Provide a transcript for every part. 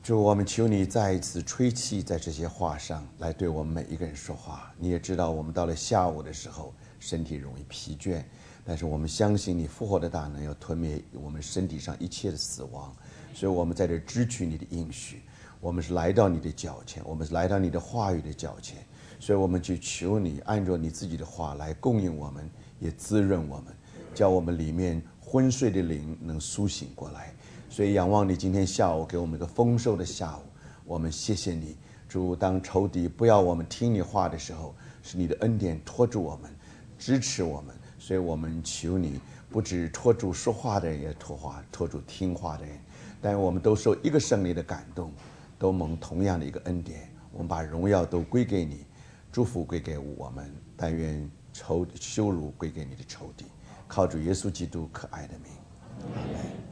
主，我们求你再一次吹气在这些话上来对我们每一个人说话。你也知道我们到了下午的时候身体容易疲倦，但是我们相信你复活的大能要吞灭我们身体上一切的死亡，所以我们在这支取你的应许。我们是来到你的脚前，我们是来到你的话语的脚前，所以我们就求你按照你自己的话来供应我们，也滋润我们，叫我们里面昏睡的灵能苏醒过来。所以仰望你今天下午给我们一个丰收的下午，我们谢谢你。主，当仇敌不要我们听你话的时候，是你的恩典拖住我们，支持我们。所以我们求你不只拖住说话的人，也拖住听话的人，但我们都受一个圣灵的感动，都蒙同样的一个恩典。我们把荣耀都归给你，祝福归给我们，但愿羞辱归给你的仇敌。靠主耶稣基督可爱的名，阿们。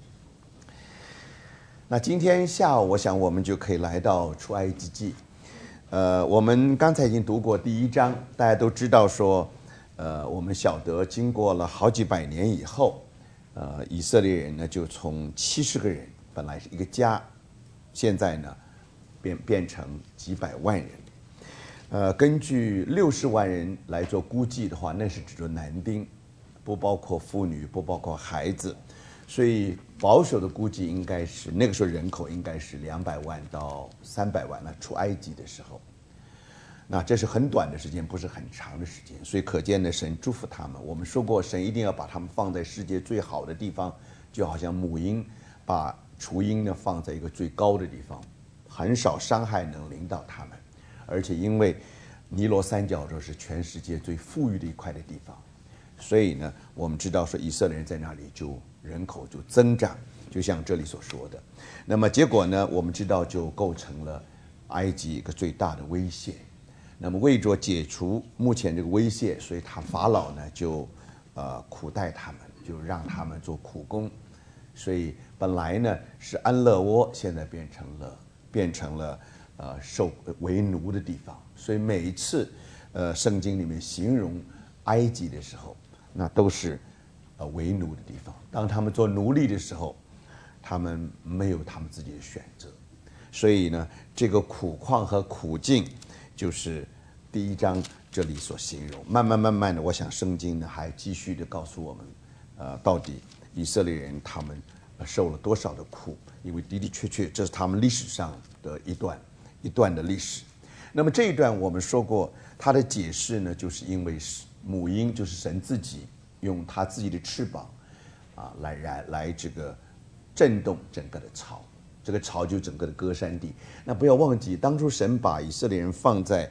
那今天下午我想我们就可以来到出埃及记。我们刚才已经读过第1章，大家都知道说我们晓得经过了好几百年以后，以色列人呢就从70个人本来是一个家，现在呢变成几百万人。根据60万人来做估计的话，那是指着男丁，不包括妇女，不包括孩子，所以保守的估计应该是那个时候人口应该是200万到300万。那出埃及的时候，那这是很短的时间，不是很长的时间，所以可见呢，神祝福他们。我们说过，神一定要把他们放在世界最好的地方，就好像母鹰把雏鹰呢放在一个最高的地方，很少伤害能临到他们。而且因为尼罗三角洲是全世界最富裕的一块的地方，所以呢，我们知道说以色列人在那里就人口就增长，就像这里所说的。那么结果呢，我们知道就构成了埃及一个最大的威胁。那么为着解除目前这个威胁，所以法老呢就苦待他们，就让他们做苦工。所以本来呢是安乐窝，现在变成了受为奴的地方。所以每一次圣经里面形容埃及的时候，那都是为奴的地方。当他们做奴隶的时候，他们没有他们自己的选择。所以呢，这个苦况和苦境就是第1章这里所形容。慢慢的，我想圣经呢还继续的告诉我们，到底以色列人他们受了多少的苦，因为的确这是他们历史上的一段的历史。那么这一段我们说过，它的解释呢，就是因为母鹰就是神自己用他自己的翅膀来这个震动整个的巢，这个巢就整个的歌珊地。那不要忘记，当初神把以色列人放在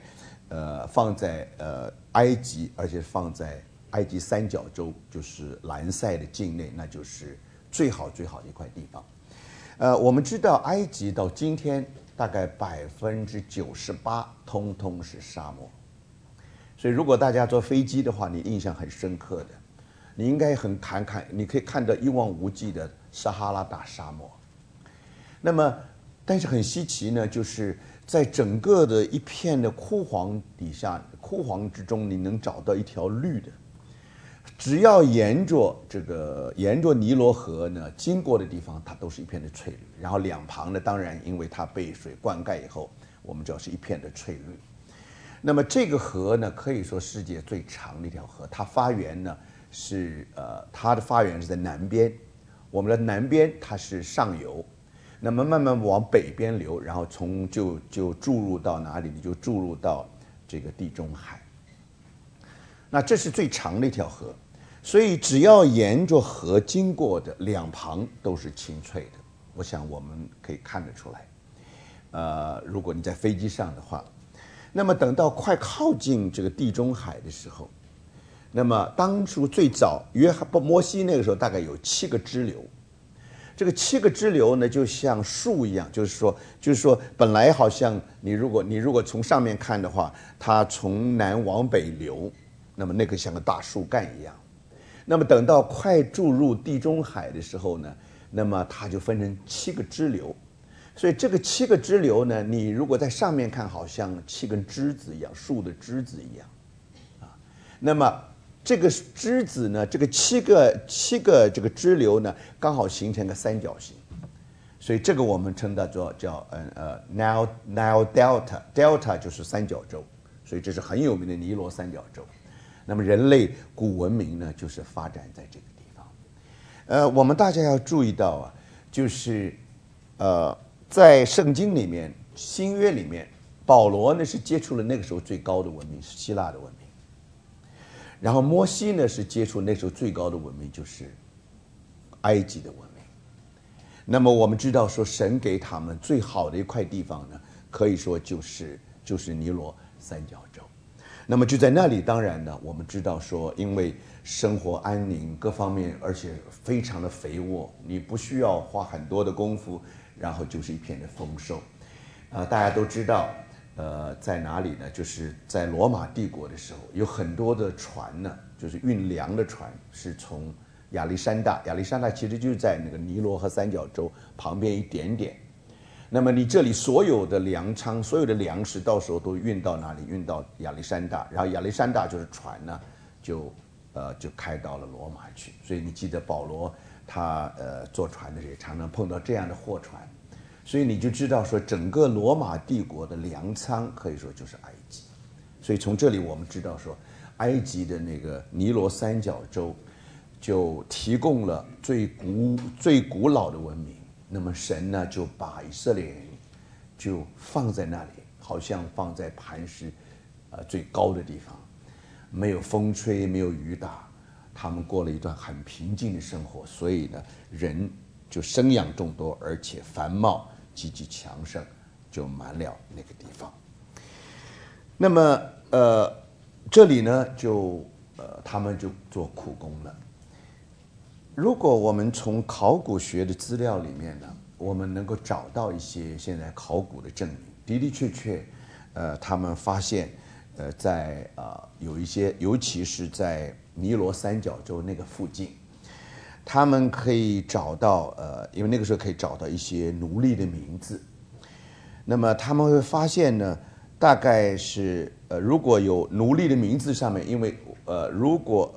埃及，而且放在埃及三角洲，就是兰塞的境内，那就是最好的一块地方。我们知道埃及到今天大概98%通通是沙漠，所以如果大家坐飞机的话，你印象很深刻的，你应该很你可以看到一望无际的撒哈拉大沙漠。那么但是很稀奇呢，就是在整个的一片的枯黄底下，枯黄之中你能找到一条绿的，只要沿着尼罗河呢经过的地方，它都是一片的翠绿。然后两旁呢，当然因为它被水灌溉以后，我们知道是一片的翠绿。那么这个河呢，可以说世界最长的一条河，它的发源是在南边。我们的南边它是上游，那么慢慢往北边流，然后就注入到哪里？你就注入到这个地中海。那这是最长的一条河，所以只要沿着河经过的两旁都是青翠的。我想我们可以看得出来。如果你在飞机上的话，那么等到快靠近这个地中海的时候，那么当初最早摩西那个时候大概有7个支流。这个7个支流呢，就像树一样，就是说，本来好像你如果从上面看的话，它从南往北流，那么那个像个大树干一样。那么等到快注入地中海的时候呢，那么它就分成7个支流。所以这个7个支流呢，你如果在上面看，好像7根枝子一样，树的枝子一样，那么这个枝子呢，这个七个这个支流呢，刚好形成个三角形。 所以这个我们称它叫Nile Delta 就是三角洲，所以这是很有名的尼罗三角洲。那么人类古文明呢，就是发展在这个地方。我们大家要注意到啊，就是在圣经里面，新约里面，保罗呢是接触了那个时候最高的文明，是希腊的文明。然后摩西呢是接触那时候最高的文明，就是埃及的文明。那么我们知道说，神给他们最好的一块地方呢，可以说就是尼罗三角洲。那么就在那里，当然呢，我们知道说，因为生活安宁各方面，而且非常的肥沃，你不需要花很多的功夫，然后就是一片的丰收。大家都知道，在哪里呢？就是在罗马帝国的时候，有很多的船呢，就是运粮的船，是从亚历山大其实就是在那个尼罗河三角洲旁边一点点。那么你这里所有的粮仓、所有的粮食，到时候都运到哪里？运到亚历山大，然后亚历山大就是船呢，就开到了罗马去。所以你记得保罗他坐船的时候也常常碰到这样的货船，所以你就知道说，整个罗马帝国的粮仓可以说就是埃及。所以从这里我们知道说，埃及的那个尼罗三角洲就提供了最古老的文明。那么神呢，就把以色列人就放在那里，好像放在磐石最高的地方，没有风吹，没有雨打，他们过了一段很平静的生活。所以呢，人就生养众多，而且繁茂，积极强盛，就满了那个地方。那么这里呢，他们就做苦工了。如果我们从考古学的资料里面呢，我们能够找到一些现在考古的证明，的确，他们发现，在有一些，尤其是在尼罗三角洲那个附近，他们可以找到因为那个时候可以找到一些奴隶的名字。那么他们会发现呢，大概是如果有奴隶的名字上面，因为如果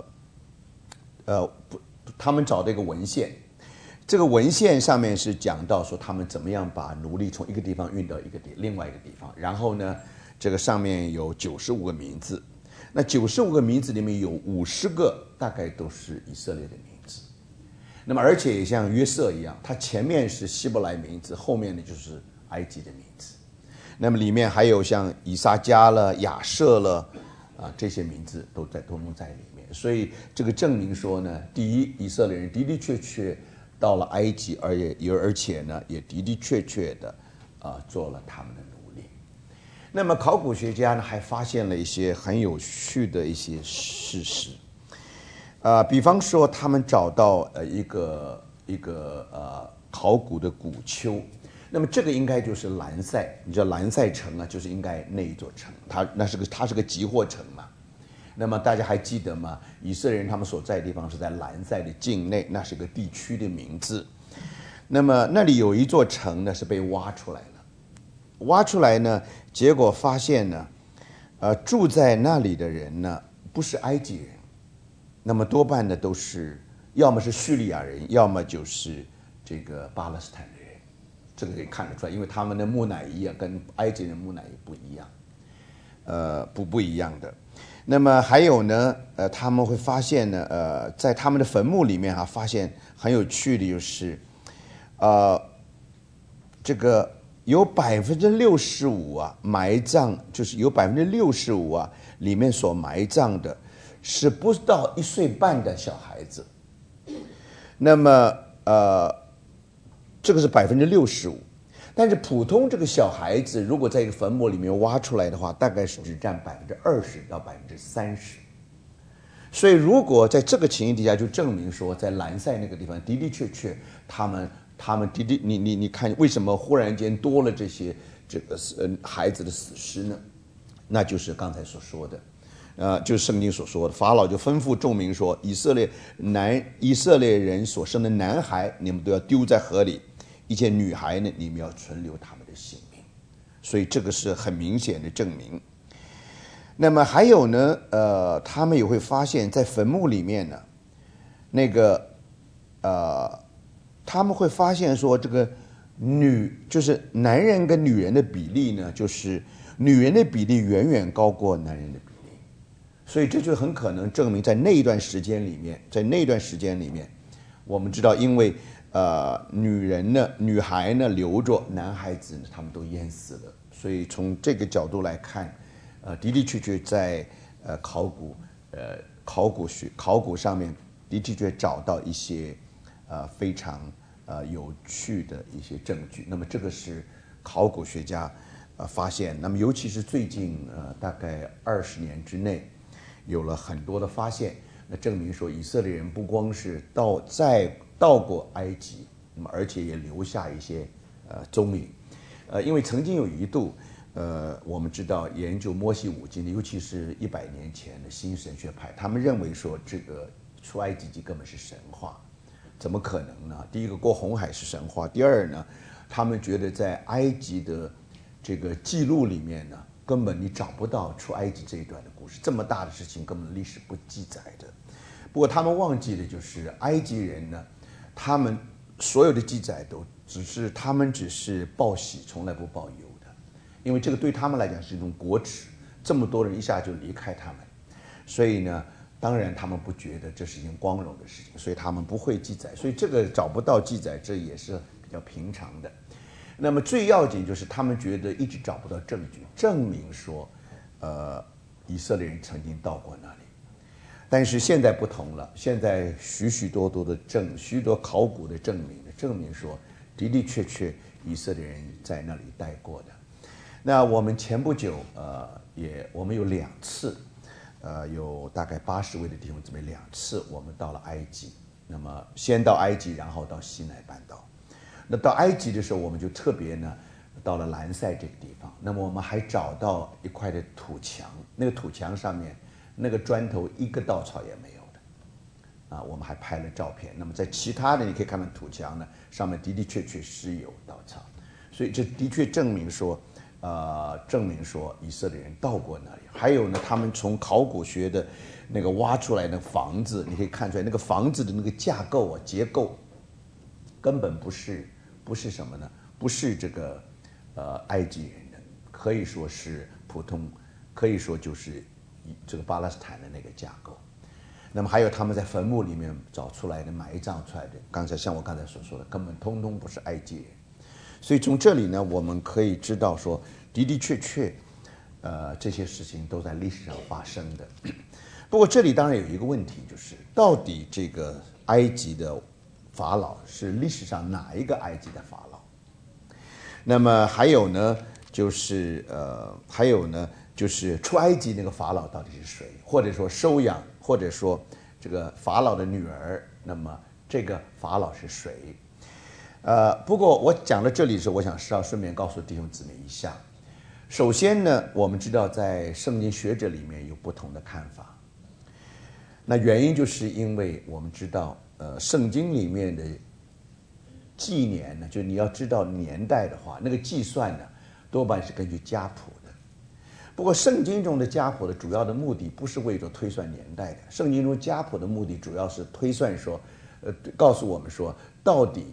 他们找到一个文献，这个文献上面是讲到说他们怎么样把奴隶从一个地方运到另外一个地方，然后呢，这个上面有95个名字，那95个名字里面有50个大概都是以色列的名字。那么而且也像约瑟一样，他前面是希伯来名字，后面呢就是埃及的名字。那么里面还有像以撒迦了、亚设了这些名字都能在里面。所以这个证明说呢，第一，以色列人的确到了埃及，而且呢也的确的做了他们的奴隶。那么考古学家呢还发现了一些很有趣的一些事实，比方说他们找到一个考古的古丘。那么这个应该就是兰塞，你知道兰塞城啊，就是应该那一座城，它是个集货城嘛。那么大家还记得吗？以色列人他们所在的地方是在兰塞的境内，那是个地区的名字。那么那里有一座城呢是被挖出来了，挖出来呢，结果发现呢，住在那里的人呢不是埃及人，那么多半呢都是要么是叙利亚人，要么就是这个巴勒斯坦的人。这个可以看得出来，因为他们的木乃伊跟埃及人木乃伊不一样，不一样的。那么还有呢，他们会发现呢，在他们的坟墓里面发现很有趣的就是，这个有65%埋葬，就是有65%里面所埋葬的是不到1岁半的小孩子。那么这个是65%，但是普通这个小孩子如果在一个坟墓里面挖出来的话，大概是只占20%到30%。所以如果在这个情形底下，就证明说，在兰塞那个地方的确，他们你看为什么忽然间多了这个孩子的死尸呢？那就是刚才所说的，就是圣经所说的，法老就吩咐众民说，以色列人所生的男孩，你们都要丢在河里。一些女孩呢，你们要存留他们的性命，所以这个是很明显的证明。那么还有呢，他们也会发现，在坟墓里面呢，他们会发现说，这个就是男人跟女人的比例呢，就是女人的比例远远高过男人的比例，所以这就很可能证明在那一段时间里面，我们知道，因为女孩呢留着，男孩子呢他们都淹死了，所以从这个角度来看，的的确确在考古上面的确找到一些非常有趣的一些证据。那么这个是考古学家发现，那么尤其是最近大概20年之内，有了很多的发现，那证明说以色列人不光是到过埃及，那么而且也留下一些踪影。因为曾经有一度，我们知道研究摩西五经的，尤其是100年前的新神学派，他们认为说这个出埃及记根本是神话，怎么可能呢？第一个，过红海是神话；第二呢，他们觉得在埃及的这个记录里面呢，根本你找不到出埃及这一段的故事，这么大的事情根本历史不记载的。不过他们忘记的就是埃及人呢，他们所有的记载都只是报喜，从来不报忧的，因为这个对他们来讲是一种国耻，这么多人一下就离开他们，所以呢，当然他们不觉得这是一件光荣的事情，所以他们不会记载，所以这个找不到记载，这也是比较平常的。那么最要紧就是他们觉得一直找不到证据证明说，以色列人曾经到过那里。但是现在不同了，现在许多考古的证明说，的的确确以色列人在那里待过的。那我们前不久我们有2次，有大概80位的弟兄姊妹2次我们到了埃及，那么先到埃及，然后到西奈半岛。那到埃及的时候，我们就特别呢到了兰塞这个地方，那么我们还找到一块的土墙，那个土墙上面那个砖头一个稻草也没有的，我们还拍了照片。那么在其他的你可以看到土墙呢，上面的的确确是有稻草，所以这的确证明说以色列人到过那里。还有呢，他们从考古学的那个挖出来的房子，你可以看出来那个房子的那个架构结构根本不是什么呢？不是这个埃及人的，可以说是普通，可以说就是这个巴勒斯坦的那个架构。那么还有他们在坟墓里面找出来的埋葬出来的，像我刚才所说的，根本通通不是埃及人。所以从这里呢，我们可以知道说，的的确确，这些事情都在历史上发生的。不过这里当然有一个问题，就是到底这个埃及的法老是历史上哪一个埃及的法老？那么还有呢，就是出埃及那个法老到底是谁？或者说收养，或者说这个法老的女儿，那么这个法老是谁？不过我讲到这里的时候，我想是要顺便告诉弟兄姊妹一下。首先呢，我们知道在圣经学者里面有不同的看法。那原因就是因为我们知道，圣经里面的纪年呢，就你要知道年代的话，那个计算呢，多半是根据家谱的。不过圣经中的家谱的主要的目的不是为着推算年代的，圣经中家谱的目的主要是推算说，告诉我们说到底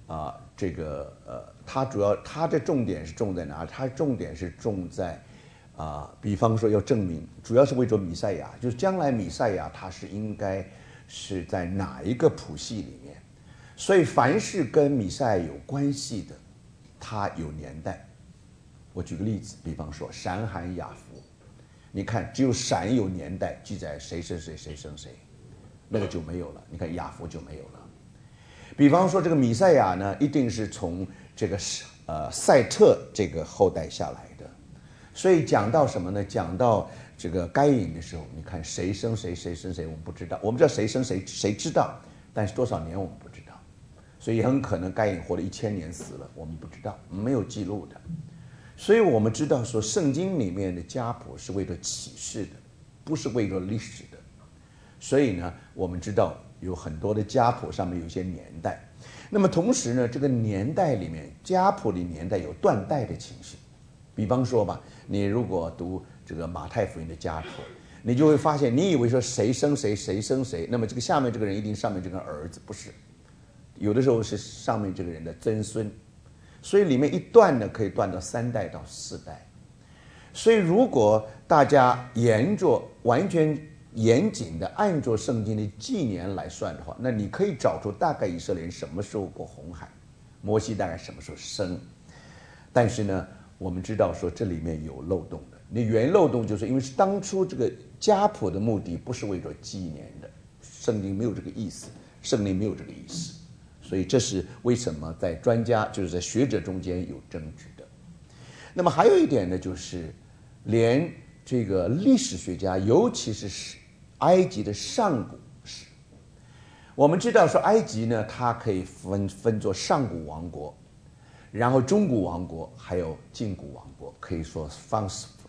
它的重点是重在哪？它重点是重在比方说要证明，主要是为着弥赛亚，就是将来弥赛亚他是应该是在哪一个谱系里面。所以凡是跟弥赛亚有关系的，它有年代。我举个例子，比方说闪罕雅弗，你看只有闪有年代，记载谁生谁谁生谁，那个就没有了，你看雅弗就没有了。比方说这个弥赛亚呢，一定是从这个赛特这个后代下来的。所以讲到什么呢？讲到这个该隐的时候，你看谁生谁谁生谁，我们不知道，我们知道谁生谁谁知道，但是多少年我们不知道，所以很可能该隐活了1000年死了，我们不知道，没有记录的。所以我们知道说圣经里面的家谱是为了启示的，不是为了历史的。所以呢，我们知道有很多的家谱上面有一些年代。那么同时呢，这个年代里面，家谱的年代有断代的情形。比方说吧，你如果读这个马太福音的家谱，你就会发现，你以为说谁生谁谁生谁，那么这个下面这个人一定上面这个儿子，不是，有的时候是上面这个人的曾孙。 所以里面一断呢可以断到3代到4代。所以如果大家完全严谨的按照圣经的纪年来算的话，那你可以找出大概以色列人什么时候过红海，摩西大概什么时候生。但是呢，我们知道说这里面有漏洞的。那原漏洞就是因为是当初这个家谱的目的不是为了纪年的，圣经没有这个意思，圣灵没有这个意思，所以这是为什么在专家就是在学者中间有争执的。那么还有一点呢，就是连这个历史学家，尤其是埃及的上古史，我们知道说埃及呢，它可以分作上古王国，然后中古王国，还有近古王国，可以说分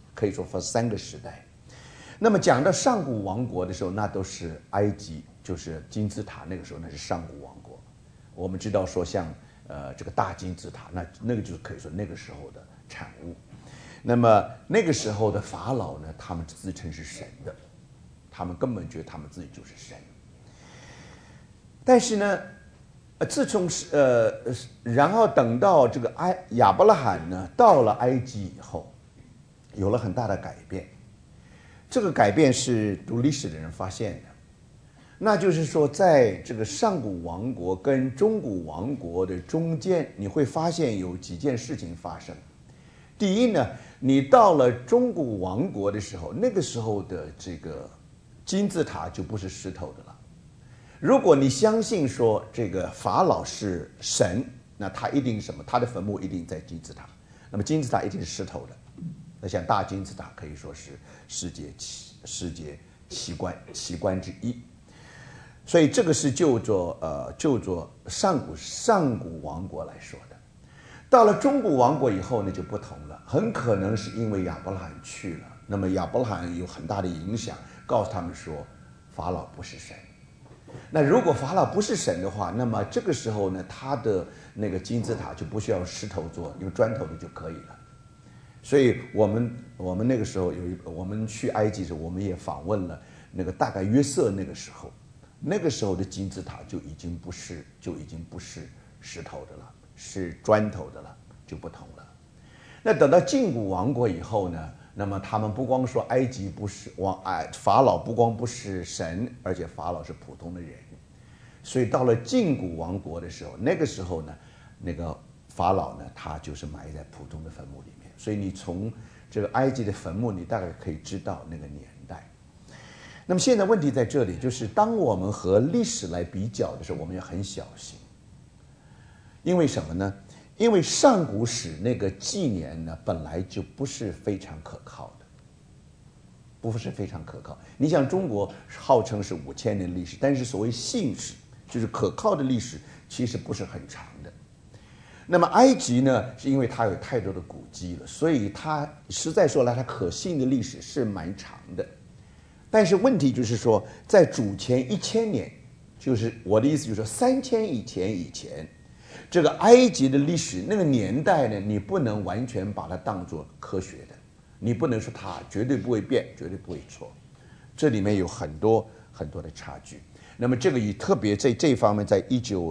3个时代。那么讲到上古王国的时候，那都是埃及，就是金字塔那个时候那是上古王国。我们知道说像这个大金字塔，那个就是可以说那个时候的产物。那么那个时候的法老呢，他们自称是神的，他们根本觉得他们自己就是神。但是呢，自从然后等到这个亚伯拉罕呢到了埃及以后，有了很大的改变。这个改变是读历史的人发现的，那就是说，在这个上古王国跟中古王国的中间，你会发现有几件事情发生。第一呢，你到了中古王国的时候，那个时候的这个金字塔就不是石头的了。如果你相信说这个法老是神，那他一定什么？他的坟墓一定在金字塔，那么金字塔一定是石头的。那像大金字塔可以说是世界奇观之一。所以这个是就着上古王国来说的。到了中古王国以后呢，就不同了，很可能是因为亚伯拉罕去了，那么亚伯拉罕有很大的影响，告诉他们说法老不是神。那如果法老不是神的话，那么这个时候呢，他的那个金字塔就不需要石头做，用砖头的就可以了。所以我们那个时候我们去埃及的时候，我们也访问了那个大概约瑟那个时候的金字塔就已经不是石头的了，是砖头的了，就不同了。那等到近古王国以后呢，那么他们不光说埃及不是法老不光不是神，而且法老是普通的人。所以到了近古王国的时候，那个时候呢，那个法老呢，他就是埋在普通的坟墓里面。所以你从这个埃及的坟墓，你大概可以知道那个年代。那么现在问题在这里，就是当我们和历史来比较的时候，我们要很小心。因为什么呢？因为上古史那个纪年呢，本来就不是非常可靠的，不是非常可靠。你想中国号称是5000年历史，但是所谓信史，就是可靠的历史，其实不是很长的。那么埃及呢，是因为它有太多的古迹了，所以它实在说来，它可信的历史是蛮长的。但是问题就是说，在主前1000年，就是我的意思就是说3000以前，这个埃及的历史那个年代呢，你不能完全把它当作科学的，你不能说它绝对不会变，绝对不会错，这里面有很多很多的差距。那么这个也特别在这方面，在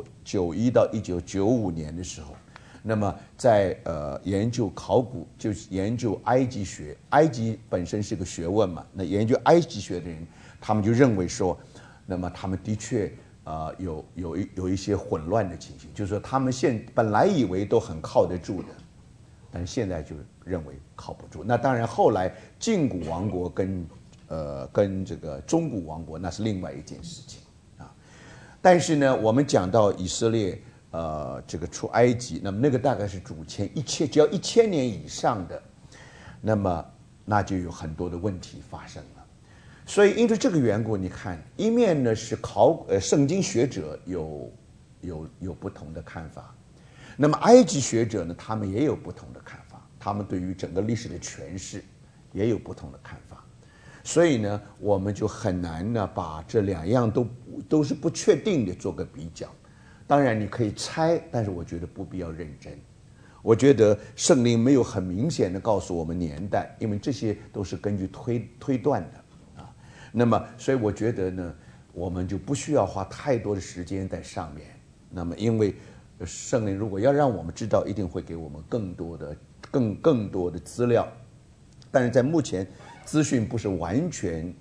1991到1995年的时候，那么在研究考古，就是研究埃及学，埃及本身是个学问嘛，那研究埃及学的人，他们就认为说，那么他们的确有一些混乱的情形，就是说他们本来以为都很靠得住的，但是现在就认为靠不住。那当然后来近古王国跟这个中古王国那是另外一件事情啊。但是呢，我们讲到以色列这个出埃及，那么那个大概是主前只要1000年以上的，那就有很多的问题发生了。所以因为这个缘故，你看一面呢是圣经学者有不同的看法，那么埃及学者呢，他们也有不同的看法，他们对于整个历史的诠释也有不同的看法。所以呢，我们就很难呢把这两样都是不确定的做个比较。当然你可以猜，但是我觉得不必要认真。我觉得圣灵没有很明显的告诉我们年代，因为这些都是根据推断的啊。那么所以我觉得呢，我们就不需要花太多的时间在上面。那么因为圣灵如果要让我们知道，一定会给我们更多的资料。但是在目前资讯不是完全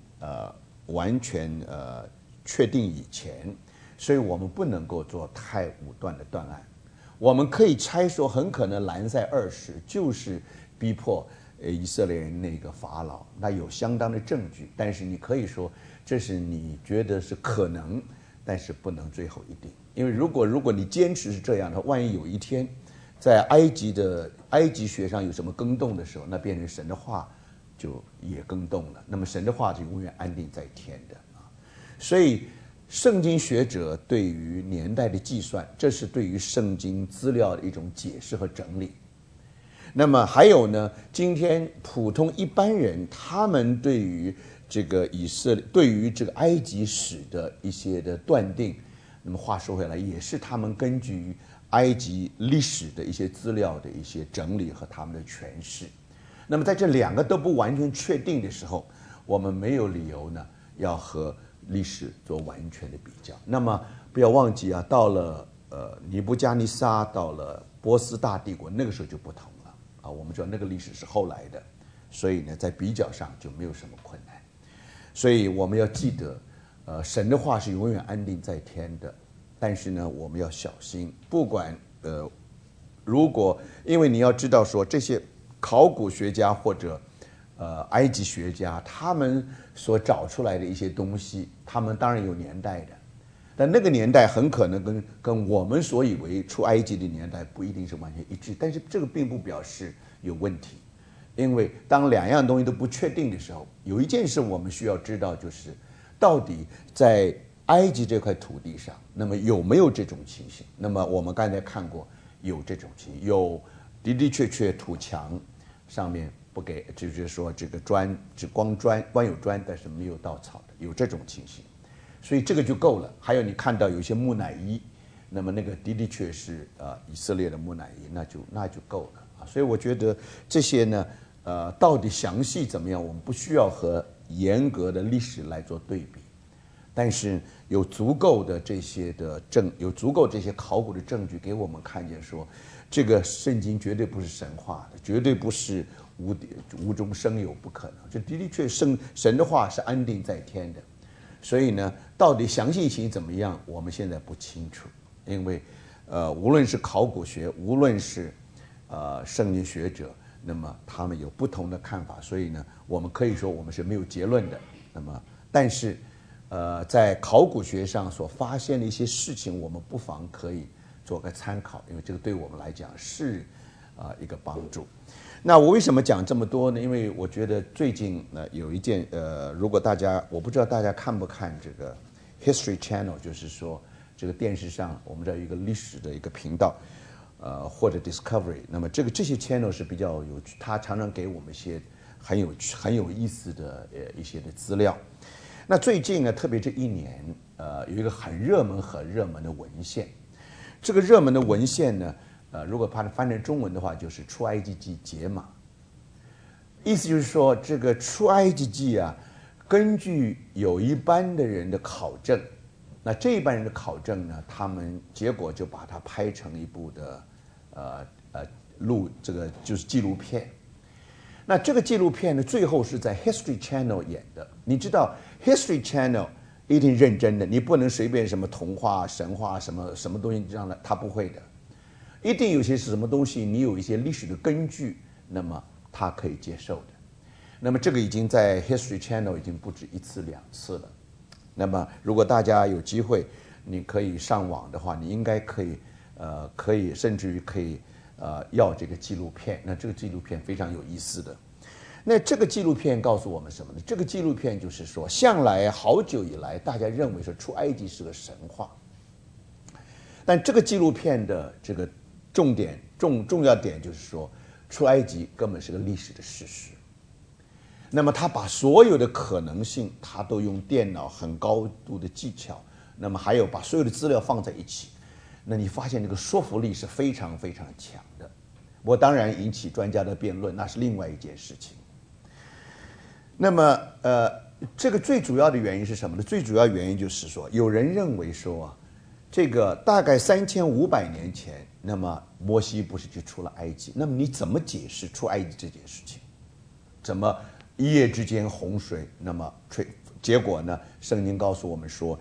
确定以前，所以我们不能够做太武断的断案。我们可以猜说，很可能兰塞20就是逼迫以色列人那个法老，那有相当的证据。但是你可以说，这是你觉得是可能，但是不能最后一定。因为如果你坚持是这样的，万一有一天在埃及学上有什么更动的时候，那变成神的话就也更动了。那么神的话就永远安定在天的啊。所以圣经学者对于年代的计算，这是对于圣经资料的一种解释和整理。那么还有呢，今天普通一般人，他们对于这个对于这个埃及史的一些的断定，那么话说回来，也是他们根据埃及历史的一些资料的一些整理和他们的诠释。那么在这两个都不完全确定的时候，我们没有理由呢要和历史做完全的比较。那么不要忘记啊，到了尼布加尼撒，到了波斯大帝国，那个时候就不同了啊。我们知道那个历史是后来的，所以呢，在比较上就没有什么困难。所以我们要记得，神的话是永远安定在天的，但是呢，我们要小心，不管如果因为你要知道说这些考古学家或者埃及学家他们所找出来的一些东西，他们当然有年代的，但那个年代很可能跟我们所以为出埃及的年代不一定是完全一致，但是这个并不表示有问题。因为当两样东西都不确定的时候，有一件事我们需要知道，就是到底在埃及这块土地上，那么有没有这种情形？那么我们刚才看过有这种情形，有的确土墙上面不给，就是说这个砖只光有砖，但是没有稻草的，有这种情形，所以这个就够了。还有你看到有一些木乃伊，那么那个的确是以色列的木乃伊，那就够了啊。所以我觉得这些呢，到底详细怎么样，我们不需要和严格的历史来做对比，但是有足够这些考古的证据给我们看见说，这个圣经绝对不是神话的，绝对不是无中生有，不可能。这的确神的话是安定在天的，所以呢，到底详细情怎么样，我们现在不清楚，因为无论是考古学，无论是圣经学者，那么他们有不同的看法，所以呢，我们可以说我们是没有结论的。那么，但是在考古学上所发现的一些事情，我们不妨可以做个参考，因为这个对我们来讲是一个帮助。那我为什么讲这么多呢？因为我觉得最近有一件如果我不知道大家看不看这个 History Channel， 就是说这个电视上我们这有一个历史的一个频道。或者 Discovery， 那么这些 channel 是比较有趣，它常常给我们一些很有意思的一些的资料。那最近呢，特别这一年，有一个很热门的文献。这个热门的文献呢，如果把它翻成中文的话，就是出埃及记解码。意思就是说，这个出埃及记啊，根据有一班的人的考证，那这一班人的考证呢，他们结果就把它拍成一部的这个就是纪录片。那这个纪录片呢，最后是在 History Channel 演的。你知道 History Channel 一定认真的，你不能随便什么童话、神话什么东西这样的，他不会的。一定有些是什么东西，你有一些历史的根据，那么他可以接受的。那么这个已经在 History Channel 已经不止1次2次了。那么如果大家有机会，你可以上网的话，你应该可以甚至于可以要这个纪录片。那这个纪录片非常有意思的。那这个纪录片告诉我们什么呢？这个纪录片就是说，向来好久以来，大家认为说出埃及是个神话，但这个纪录片的这个重要点就是说，出埃及根本是个历史的事实。那么他把所有的可能性，他都用电脑很高度的技巧，那么还有把所有的资料放在一起，那你发现这个说服力是非常非常强的。我当然引起专家的辩论，那是另外一件事情。那么这个最主要的原因是什么呢？最主要原因就是说，有人认为说这个大概3500年前，那么摩西不是就出了埃及？那么你怎么解释出埃及这件事情？怎么一夜之间洪水？那么结果呢？圣经告诉我们说，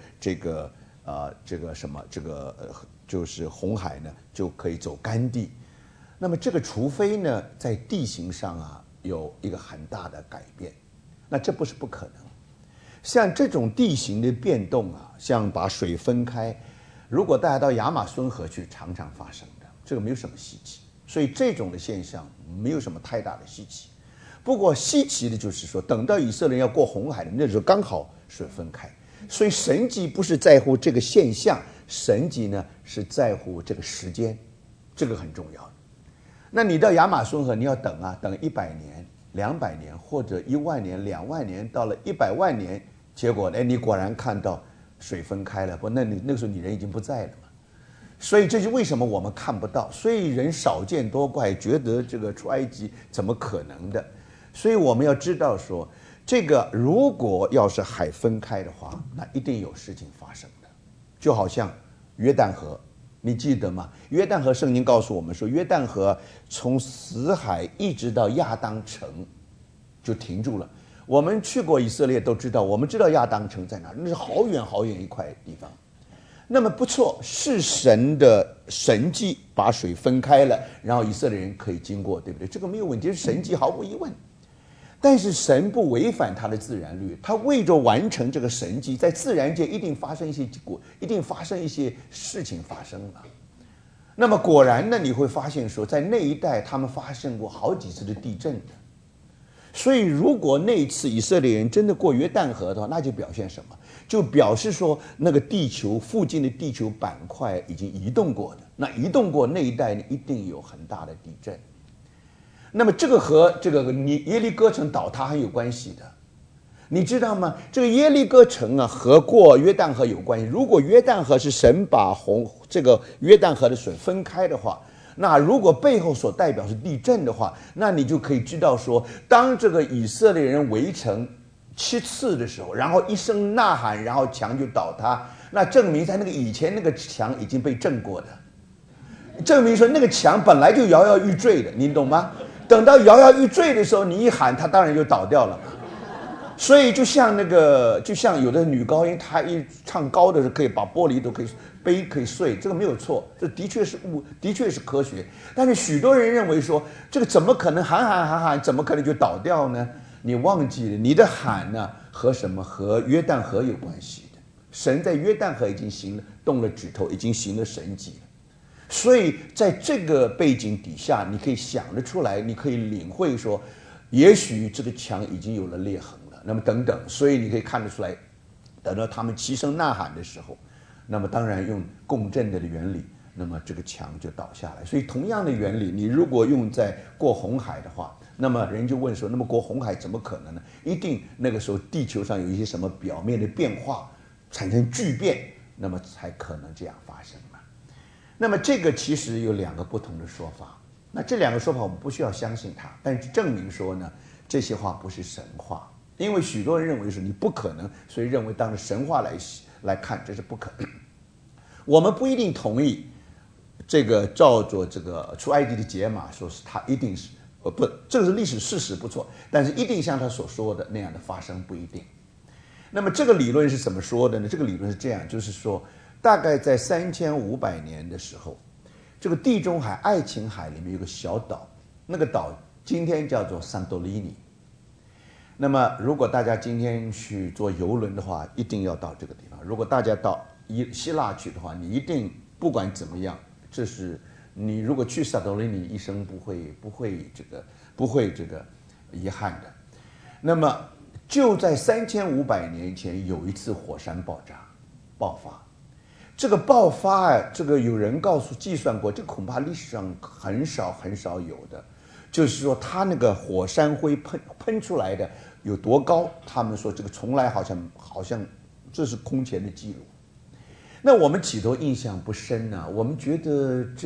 就是红海呢就可以走干地。那么这个除非呢在地形上有一个很大的改变，那这不是不可能。像这种地形的变动像把水分开，如果大家到亚马孙河去，常常发生的，这个没有什么稀奇。所以这种的现象没有什么太大的稀奇。不过稀奇的就是说，等到以色列人要过红海的那时候，刚好水分开。所以神迹不是在乎这个现象，神迹呢是在乎这个时间，这个很重要的。那你到亚马孙河，你要等等100年、200年，或者1万年、2万年，到了100万年，结果你果然看到水分开了，不，那个时候你人已经不在了嘛。所以这就为什么我们看不到，所以人少见多怪，觉得这个出埃及怎么可能的？所以我们要知道说，这个如果要是海分开的话，那一定有事情发生的。就好像约旦河，你记得吗？约旦河圣经告诉我们说，约旦河从死海一直到亚当城就停住了。我们去过以色列都知道，我们知道亚当城在哪，那是好远好远一块地方。那么不错，是神的神迹把水分开了，然后以色列人可以经过，对不对？这个没有问题，是神迹，毫无疑问。但是神不违反他的自然律，他为着完成这个神迹，在自然界一定发生一些结果，一定发生一些事情发生了。那么果然呢，你会发现说，在那一带他们发生过好几次的地震的。所以如果那一次以色列人真的过约旦河的话，那就表现什么？就表示说那个地球附近的地球板块已经移动过的，那移动过那一带一定有很大的地震。那么这个和这个耶利哥城倒塌很有关系的，你知道吗？这个耶利哥城和过约旦河有关系。如果约旦河是神把这个约旦河的水分开的话，那如果背后所代表是地震的话，那你就可以知道说，当这个以色列人围城7次的时候，然后一声呐喊，然后墙就倒塌，那证明在那个以前那个墙已经被震过的，证明说那个墙本来就摇摇欲坠的，你懂吗？等到摇摇欲坠的时候，你一喊，它当然就倒掉了嘛。所以就像有的女高音，她一唱高的时候，可以把玻璃都可以杯可以碎，这个没有错，这的确是科学。但是许多人认为说，这个怎么可能喊，怎么可能就倒掉呢？你忘记了，你的喊呢和什么？和约旦河有关系的。神在约旦河已经动了指头，已经行了神迹了。所以在这个背景底下，你可以想得出来，你可以领会说，也许这个墙已经有了裂痕了，那么等等。所以你可以看得出来，等到他们齐声呐喊的时候，那么当然用共振的原理，那么这个墙就倒下来。所以同样的原理，你如果用在过红海的话，那么人就问说，那么过红海怎么可能呢？一定那个时候地球上有一些什么表面的变化产生巨变，那么才可能这样发生嘛。那么这个其实有2个不同的说法，那这2个说法我们不需要相信它，但是证明说呢，这些话不是神话，因为许多人认为是你不可能，所以认为当着神话来看，这是不可能。我们不一定同意这个照着这个出埃及的解码，说是它一定是不，这个是历史事实不错，但是一定像他所说的那样的发生不一定。那么这个理论是怎么说的呢？这个理论是这样，就是说大概在3500年的时候，这个地中海爱琴海里面有个小岛，那个岛今天叫做桑多利尼。那么如果大家今天去坐游轮的话，一定要到这个地方。如果大家到希腊去的话，你一定不管怎么样，这是你如果去桑多利尼，一生不会这个遗憾的。那么就在3500年前，有一次火山爆发。这个爆发这个有人计算过，这恐怕历史上很少有的，就是说它那个火山灰喷出来的有多高，他们说这个从来好像这是空前的记录。那我们起头印象不深啊，我们觉得这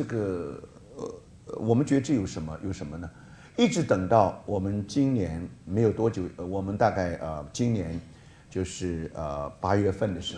有什么呢？一直等到我们今年没有多久，我们大概今年就是8月份的时候，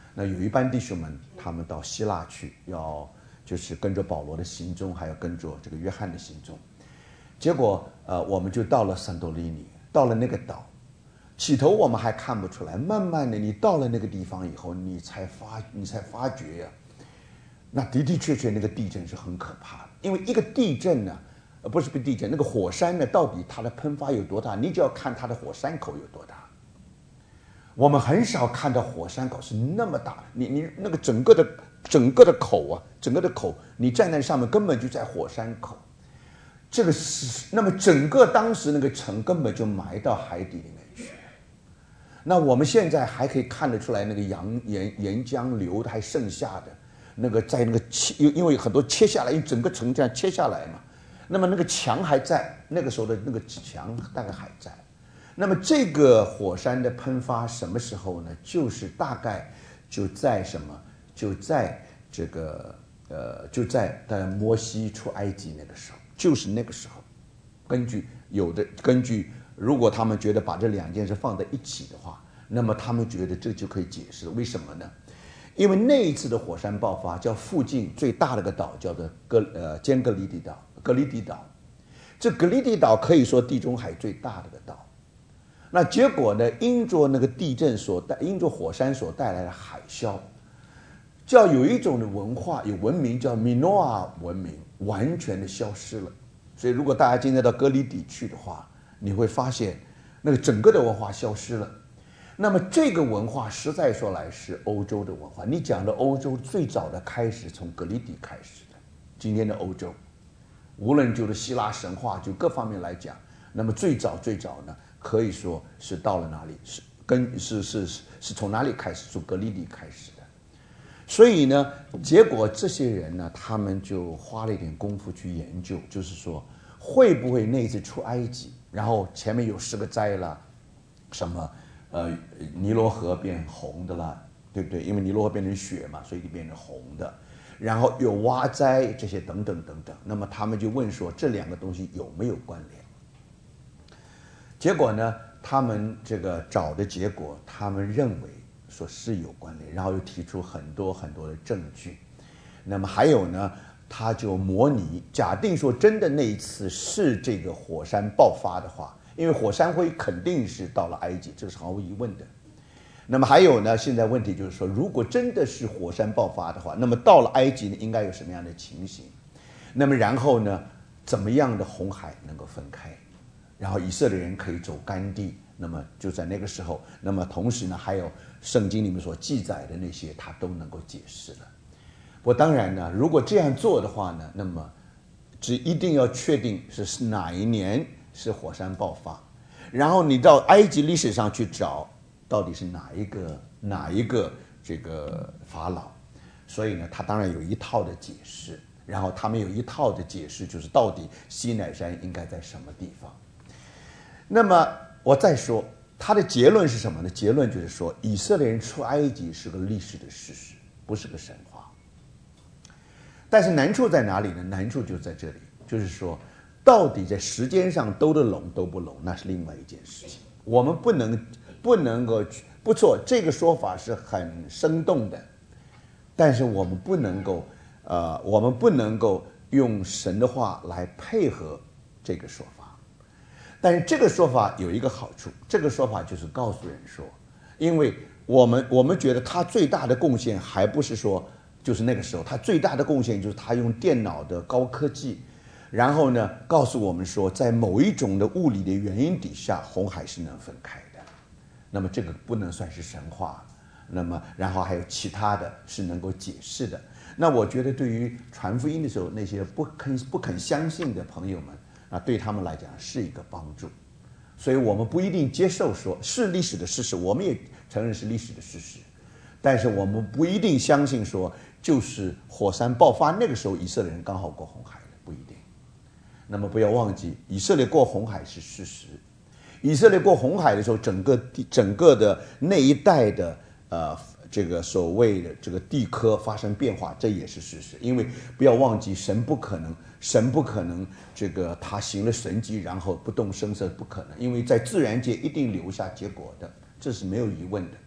那有一班弟兄们，他们到希腊去，就是跟着保罗的行踪，还要跟着这个约翰的行踪。结果我们就到了圣多利尼，到了那个岛。起头我们还看不出来，慢慢的你到了那个地方以后，你才发觉呀，那的的确确那个地震是很可怕的。因为一个地震呢，不是地震，那个火山呢，到底它的喷发有多大，你就要看它的火山口有多大。我们很少看到火山口是那么大，你那个整个的口啊，整个的口，你站在上面根本就在火山口。这个是那么整个当时那个城根本就埋到海底里面去。那我们现在还可以看得出来，那个岩浆流的还剩下的那个在那个因为很多切下来，因为整个城这样切下来嘛，那么那个墙还在，那个时候的那个墙大概还在。那么这个火山的喷发什么时候呢？就是大概就在什么？就在这个就在摩西出埃及那个时候，就是那个时候。根据如果他们觉得把这两件事放在一起的话，那么他们觉得这就可以解释为什么呢？因为那一次的火山爆发，叫附近最大的一个岛叫做坚格里底岛，格里底岛。这格里底岛可以说地中海最大的一个岛。那结果呢？因着那个地震因着火山所带来的海啸，叫有一种的文化有文明叫米诺阿文明完全的消失了。所以如果大家今天到格里底去的话，你会发现那个整个的文化消失了。那么这个文化实在说来是欧洲的文化。你讲的欧洲最早的开始从格里底开始的，今天的欧洲，无论就是希腊神话就各方面来讲，那么最早呢，可以说是到了哪里？是从哪里开始？从格里底开始的。所以呢，结果这些人呢，他们就花了一点功夫去研究，就是说会不会那次出埃及，然后前面有10个灾了，什么尼罗河变红的了，对不对？因为尼罗河变成血嘛，所以就变成红的。然后有蛙灾这些等等等等。那么他们就问说，这两个东西有没有关联？结果呢，他们这个找的结果，他们认为说是有关联，然后又提出很多很多的证据。那么还有呢，他就模拟假定说真的那一次是这个火山爆发的话，因为火山灰肯定是到了埃及，这是毫无疑问的。那么还有呢，现在问题就是说，如果真的是火山爆发的话，那么到了埃及呢，应该有什么样的情形？那么然后呢，怎么样的红海能够分开？然后以色列人可以走干地，那么就在那个时候，那么同时呢，还有圣经里面所记载的那些，他都能够解释了。不过当然呢，如果这样做的话呢，那么只一定要确定是哪一年是火山爆发，然后你到埃及历史上去找，到底是哪一个这个法老。所以呢，他当然有一套的解释，然后他们有一套的解释，就是到底西乃山应该在什么地方。那么我再说，他的结论是什么呢？结论就是说，以色列人出埃及是个历史的事实，不是个神话。但是难处在哪里呢？难处就在这里，就是说，到底在时间上兜得拢兜不拢，那是另外一件事情。我们不能够不错，这个说法是很生动的，但是我们不能够用神的话来配合这个说法。但是这个说法有一个好处，这个说法就是告诉人说，因为我们觉得他最大的贡献还不是说就是那个时候，他最大的贡献就是他用电脑的高科技，然后呢告诉我们说，在某一种的物理的原因底下，红海是能分开的。那么这个不能算是神话，那么然后还有其他的是能够解释的。那我觉得对于传福音的时候，那些不肯相信的朋友们，对他们来讲是一个帮助。所以我们不一定接受说是历史的事实，我们也承认是历史的事实，但是我们不一定相信说就是火山爆发那个时候以色列人刚好过红海了，不一定。那么不要忘记，以色列过红海是事实，以色列过红海的时候，整个的那一带的这个所谓的这个地科发生变化，这也是事实。因为不要忘记，神不可能这个他行了神迹然后不动声色，不可能。因为在自然界一定留下结果的，这是没有疑问的。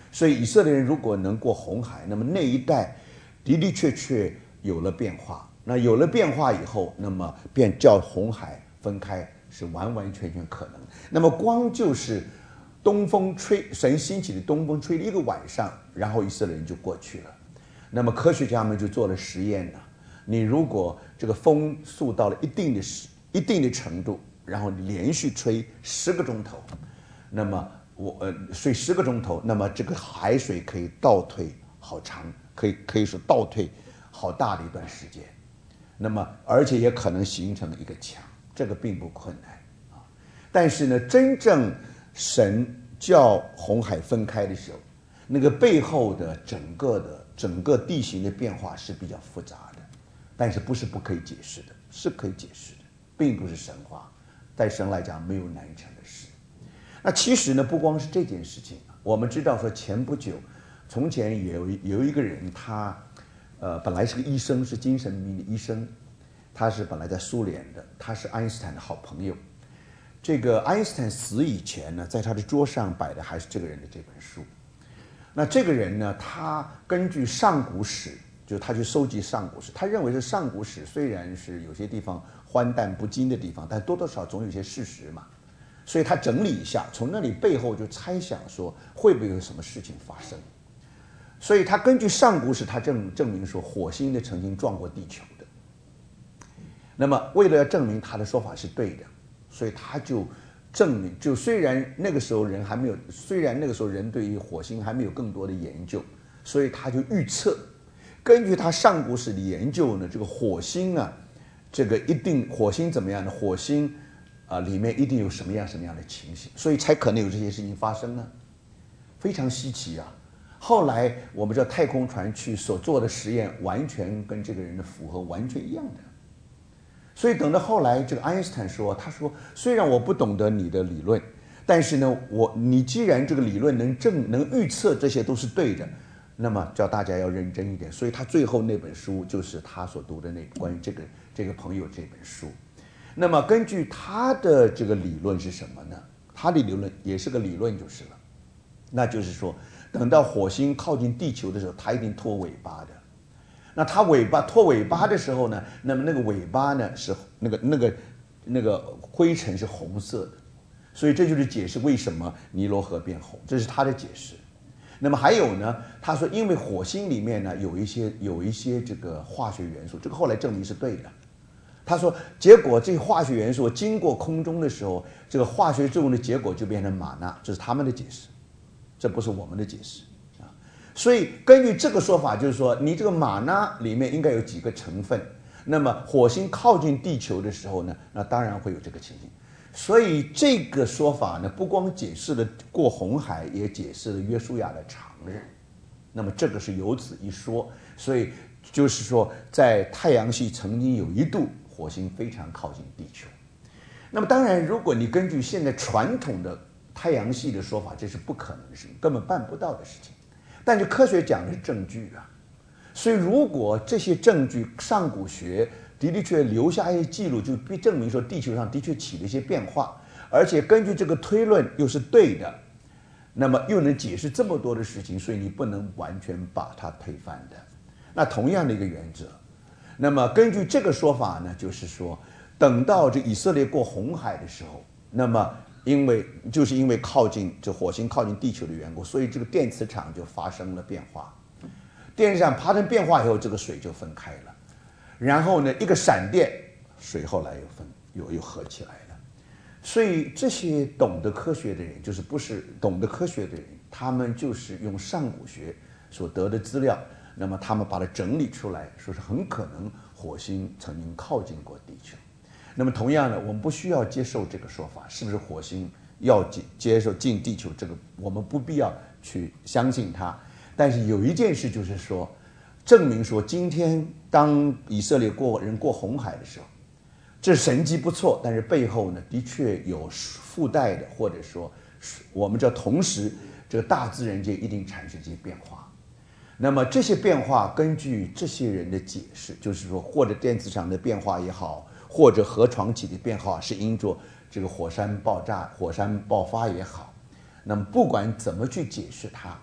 所以以色列人如果能过红海，那么那一带的的确确有了变化。那有了变化以后，那么便叫红海分开是完完全全可能。那么光就是东风吹，神兴起的东风吹了一个晚上，然后以色列人就过去了。那么科学家们就做了实验呢，你如果这个风速到了一定的程度，然后连续吹10个钟头，那么睡10个钟头，那么这个海水可以倒退好长，可以说倒退好大的一段时间。那么而且也可能形成一个墙，这个并不困难啊。但是呢，真正神叫红海分开的时候，那个背后的整个地形的变化是比较复杂的，但是不是不可以解释的，是可以解释的，并不是神话，在神来讲没有难成的事。那其实呢，不光是这件事情，我们知道说前不久，从前有一个人，他本来是个医生，是精神病的医生，他是本来在苏联的，他是爱因斯坦的好朋友。这个爱因斯坦死以前呢，在他的桌上摆的还是这个人的这本书。那这个人呢，他根据上古史，就是他去收集上古史，他认为是上古史虽然是有些地方荒诞不经的地方，但多多少少总有些事实嘛，所以他整理一下，从那里背后就猜想说会不会有什么事情发生。所以他根据上古史，他证明说火星呢曾经撞过地球的。那么为了要证明他的说法是对的，所以他就证明，就虽然那个时候人对于火星还没有更多的研究，所以他就预测，根据他上古史的研究呢，这个火星啊，这个火星怎么样呢？火星里面一定有什么样的情形，所以才可能有这些事情发生呢？非常稀奇啊！后来我们知道太空船去所做的实验完全跟这个人的符合，完全一样的。所以等到后来这个爱因斯坦说，他说虽然我不懂得你的理论，但是呢你既然这个理论能预测这些都是对的，那么叫大家要认真一点。所以他最后那本书就是他所读的那关于这个朋友这本书。那么根据他的这个理论是什么呢？他的理论也是个理论就是了，那就是说等到火星靠近地球的时候，它一定拖尾巴的。那它拖尾巴的时候呢，那么那个尾巴呢是那个灰尘是红色的，所以这就是解释为什么尼罗河变红，这是他的解释。那么还有呢，他说因为火星里面呢有一些这个化学元素，这个后来证明是对的。他说结果这些化学元素经过空中的时候，这个化学作用的结果就变成玛纳，这是他们的解释，这不是我们的解释啊。所以根据这个说法，就是说你这个玛纳里面应该有几个成分，那么火星靠近地球的时候呢，那当然会有这个情形。所以这个说法呢，不光解释了过红海，也解释了约书亚的长日。那么这个是有此一说，所以就是说在太阳系曾经有一度火星非常靠近地球。那么当然如果你根据现在传统的太阳系的说法，这是不可能的事情，根本办不到的事情。但是科学讲的是证据啊，所以如果这些证据上古学的的确留下一些记录，就证明说地球上的确起了一些变化，而且根据这个推论又是对的，那么又能解释这么多的事情，所以你不能完全把它推翻的。那同样的一个原则，那么根据这个说法呢，就是说等到这以色列过红海的时候，那么因为靠近这火星靠近地球的缘故，所以这个电磁场就发生了变化。电磁场发生变化以后，这个水就分开了，然后呢一个闪电，水后来又合起来了。所以这些懂得科学的人，就是不是懂得科学的人，他们就是用上古学所得的资料，那么他们把它整理出来，说是很可能火星曾经靠近过地球。那么同样的，我们不需要接受这个说法，是不是火星要接受近地球，这个我们不必要去相信它。但是有一件事就是说，证明说今天当以色列人过红海的时候，这神迹不错，但是背后呢的确有附带的，或者说我们知道同时这个大自然界一定产生一些变化。那么这些变化根据这些人的解释，就是说或者电磁场的变化也好，或者河床体的变化是因着这个火山爆发也好，那么不管怎么去解释它，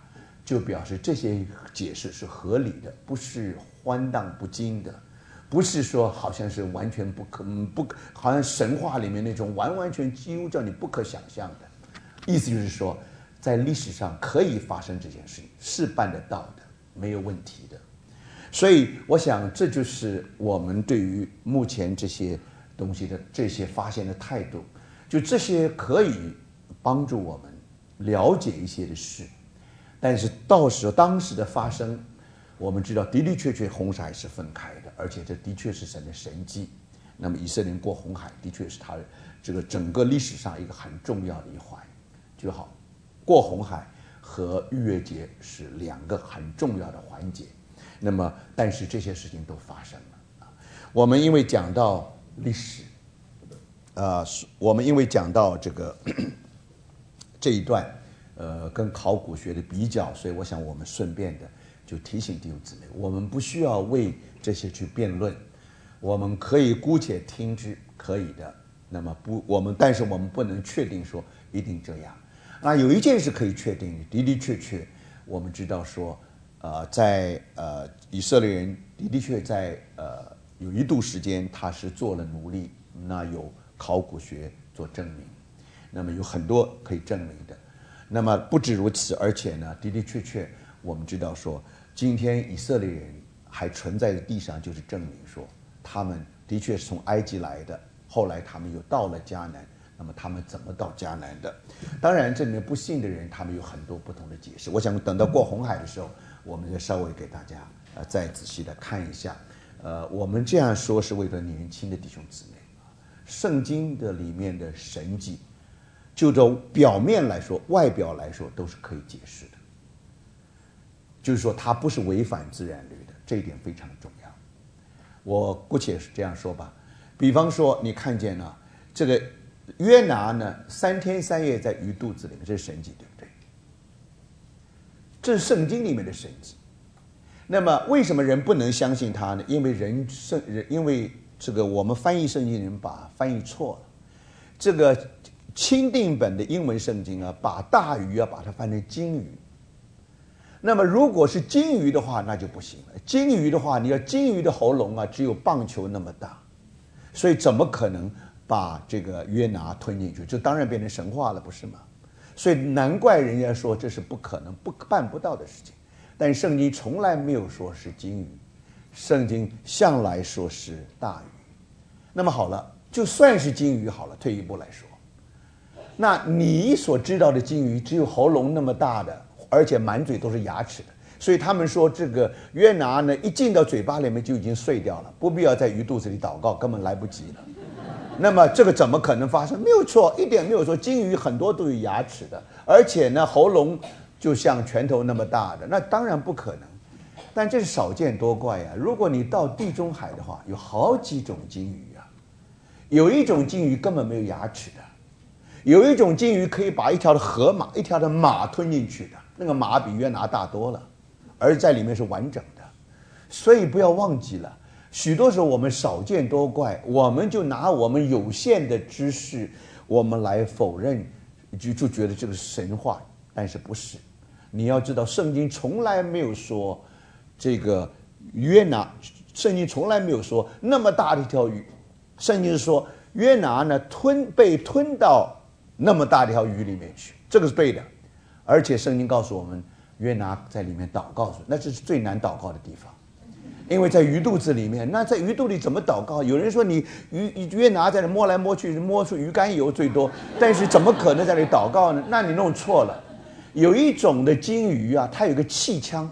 就表示这些解释是合理的，不是荒诞不经的，不是说好像是完全好像神话里面那种完完全几乎叫你不可想象的。意思就是说，在历史上可以发生这件事情，是办得到的，没有问题的。所以我想，这就是我们对于目前这些东西的这些发现的态度，就这些可以帮助我们了解一些的事。但是当时的发生，我们知道的的确确红海是分开的，而且这的确是神的神迹。那么以色列人过红海的确是他这个整个历史上一个很重要的一环。就好，过红海和逾越节是两个很重要的环节。那么但是这些事情都发生了。我们因为讲到历史，我们因为讲到这个这一段跟考古学的比较，所以我想我们顺便的就提醒弟兄姊妹，我们不需要为这些去辩论，我们可以姑且听之，可以的。那么但是我们不能确定说一定这样。那有一件事可以确定，的的确确，我们知道说，在以色列人的的确在有一度时间他是做了奴隶，那有考古学做证明，那么有很多可以证明的。那么不止如此，而且呢，的的确确，我们知道说，今天以色列人还存在的地上，就是证明说，他们的确是从埃及来的，后来他们又到了迦南。那么他们怎么到迦南的？当然，这里面不信的人，他们有很多不同的解释。我想等到过红海的时候，我们再稍微给大家再仔细的看一下。我们这样说是为了年轻的弟兄姊妹。圣经的里面的神迹，就从表面来说、外表来说，都是可以解释的。就是说，它不是违反自然律的，这一点非常重要。我姑且是这样说吧。比方说，你看见了这个约拿呢，3天3夜在鱼肚子里面，这是神迹，对不对？这是圣经里面的神迹。那么为什么人不能相信他呢？因为这个我们翻译圣经的人把翻译错了。这个钦定本的英文圣经啊，把大鱼把它翻成金鱼。那么如果是金鱼的话，那就不行了。金鱼的话，你要金鱼的喉咙只有棒球那么大，所以怎么可能把这个约拿吞进去？这当然变成神话了，不是吗？所以难怪人家说这是不可能、办不到的事情。但圣经从来没有说是金鱼，圣经向来说是大鱼。那么好了，就算是金鱼好了，退一步来说，那你所知道的金鱼只有喉咙那么大的，而且满嘴都是牙齿的，所以他们说这个约拿呢，一进到嘴巴里面就已经碎掉了，不必要在鱼肚子里祷告，根本来不及了。那么这个怎么可能发生？没有错，一点没有错。金鱼很多都有牙齿的，而且呢，喉咙就像拳头那么大的，那当然不可能。但这是少见多怪呀。如果你到地中海的话，有好几种金鱼啊，有一种金鱼根本没有牙齿的，有一种金鱼可以把一条的河马、一条的马吞进去的，那个马比约拿大多了，而在里面是完整的。所以不要忘记了。许多时候我们少见多怪，我们就拿我们有限的知识，我们来否认，就觉得这个是神话，但是不是。你要知道，圣经从来没有说这个约拿，圣经从来没有说那么大的一条鱼，圣经是说约拿呢被吞到那么大的一条鱼里面去，这个是对的。而且圣经告诉我们，约拿在里面祷告，那这是最难祷告的地方。因为在鱼肚子里面，那在鱼肚里怎么祷告？有人说你约拿在那摸来摸去，摸出鱼肝油最多，但是怎么可能在那里祷告呢？那你弄错了。有一种的金鱼它有个气腔，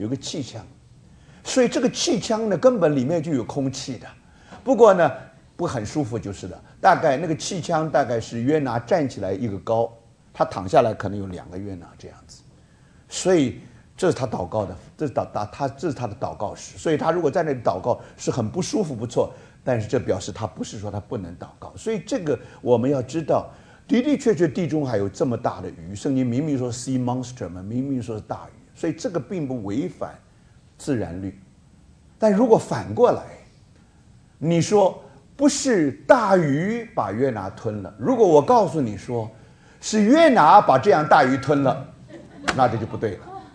所以这个气腔呢根本里面就有空气的，不过呢不很舒服就是了。大概那个气腔大概是约拿站起来一个高，他躺下来可能有2个约拿这样子，所以这是他祷告的，这是他的祷告时，所以他如果在那里祷告是很不舒服不错，但是这表示他不是说他不能祷告。所以这个我们要知道，的的确确地中海有这么大的鱼，圣经明明说 sea monster 嘛，明明说是大鱼，所以这个并不违反自然律。但如果反过来，你说不是大鱼把约拿吞了，如果我告诉你说是约拿把这样大鱼吞了，那这就不对了。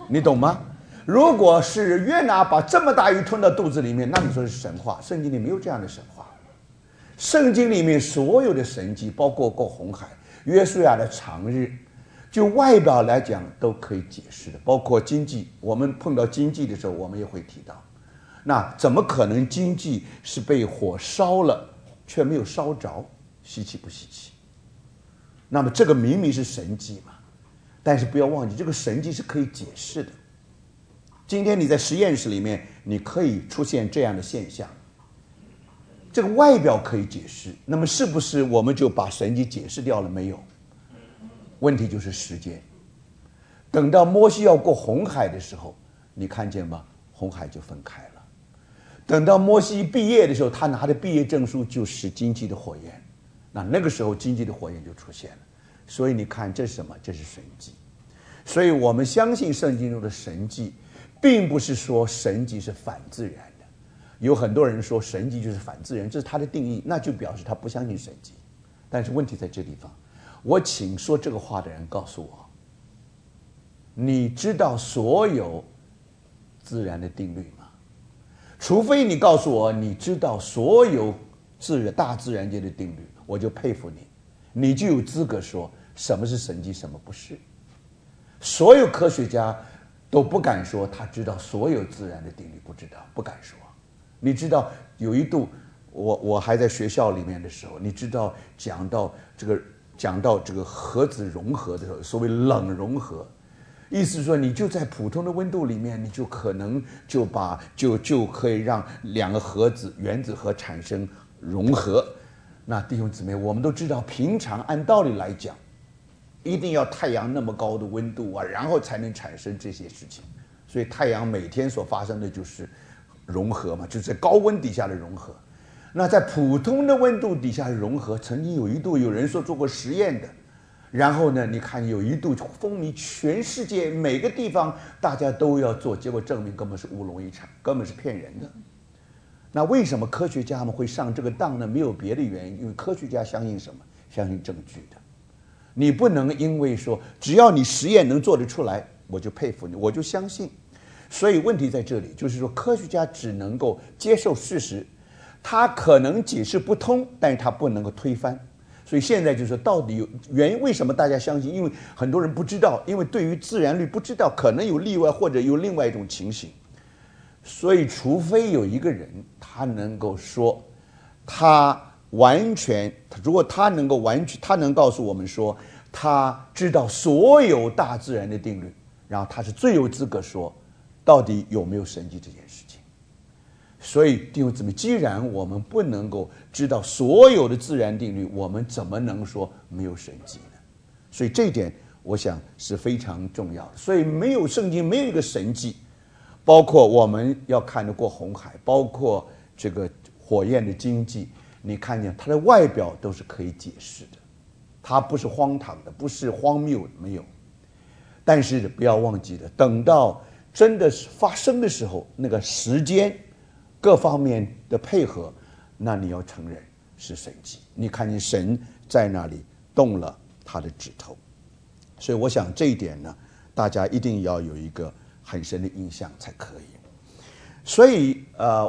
你懂吗？如果是约拿把这么大鱼吞到肚子里面，那你说是神话？圣经里没有这样的神话。圣经里面所有的神迹，包括过红海、约书亚的长日，就外表来讲都可以解释的。包括经济，我们碰到经济的时候，我们也会提到，那怎么可能经济是被火烧了却没有烧着？稀奇不稀奇？那么这个明明是神迹嘛，但是不要忘记，这个神迹是可以解释的。今天你在实验室里面，你可以出现这样的现象，这个外表可以解释，那么是不是我们就把神迹解释掉了？没有。问题就是时间。等到摩西要过红海的时候，你看见吗？红海就分开了。等到摩西毕业的时候，他拿的毕业证书就是荆棘的火焰，那个时候荆棘的火焰就出现了。所以你看这是什么？这是神迹。所以我们相信圣经中的神迹，并不是说神迹是反自然的。有很多人说神迹就是反自然，这是他的定义，那就表示他不相信神迹。但是问题在这地方，我请说这个话的人告诉我，你知道所有自然的定律吗？除非你告诉我你知道所有大自然界的定律，我就佩服你，你就有资格说什么是神迹，什么不是。所有科学家都不敢说他知道所有自然的定律，不知道，不敢说。你知道有一度我还在学校里面的时候，你知道讲到这个核子融合的时候，所谓冷融合，意思是说你就在普通的温度里面，你就可能就可以让两个核子原子核产生融合。那弟兄姊妹，我们都知道，平常按道理来讲，一定要太阳那么高的温度啊，然后才能产生这些事情。所以太阳每天所发生的就是融合嘛，就是在高温底下的融合。那在普通的温度底下的融合，曾经有一度有人说做过实验的，然后呢，你看有一度风靡全世界，每个地方大家都要做，结果证明根本是乌龙一场，根本是骗人的。那为什么科学家们会上这个当呢？没有别的原因，因为科学家相信什么？相信证据的。你不能因为说只要你实验能做得出来，我就佩服你，我就相信。所以问题在这里，就是说科学家只能够接受事实，他可能解释不通，但是他不能够推翻。所以现在就是到底原因为什么大家相信？因为很多人不知道，因为对于自然律不知道，可能有例外或者有另外一种情形。所以除非有一个人他能够说他完全，如果他能够完全，他能告诉我们说他知道所有大自然的定律，然后他是最有资格说到底有没有神迹这件事情。所以弟兄姊妹，既然我们不能够知道所有的自然定律，我们怎么能说没有神迹呢？所以这一点我想是非常重要的。所以没有圣经，没有一个神迹，包括我们要看得过红海，包括这个火焰的经济，你看见它的外表都是可以解释的，它不是荒唐的，不是荒谬的，没有。但是不要忘记了，等到真的是发生的时候，那个时间各方面的配合，那你要承认是神迹。你看见神在那里动了他的指头，所以我想这一点呢，大家一定要有一个很深的印象才可以。所以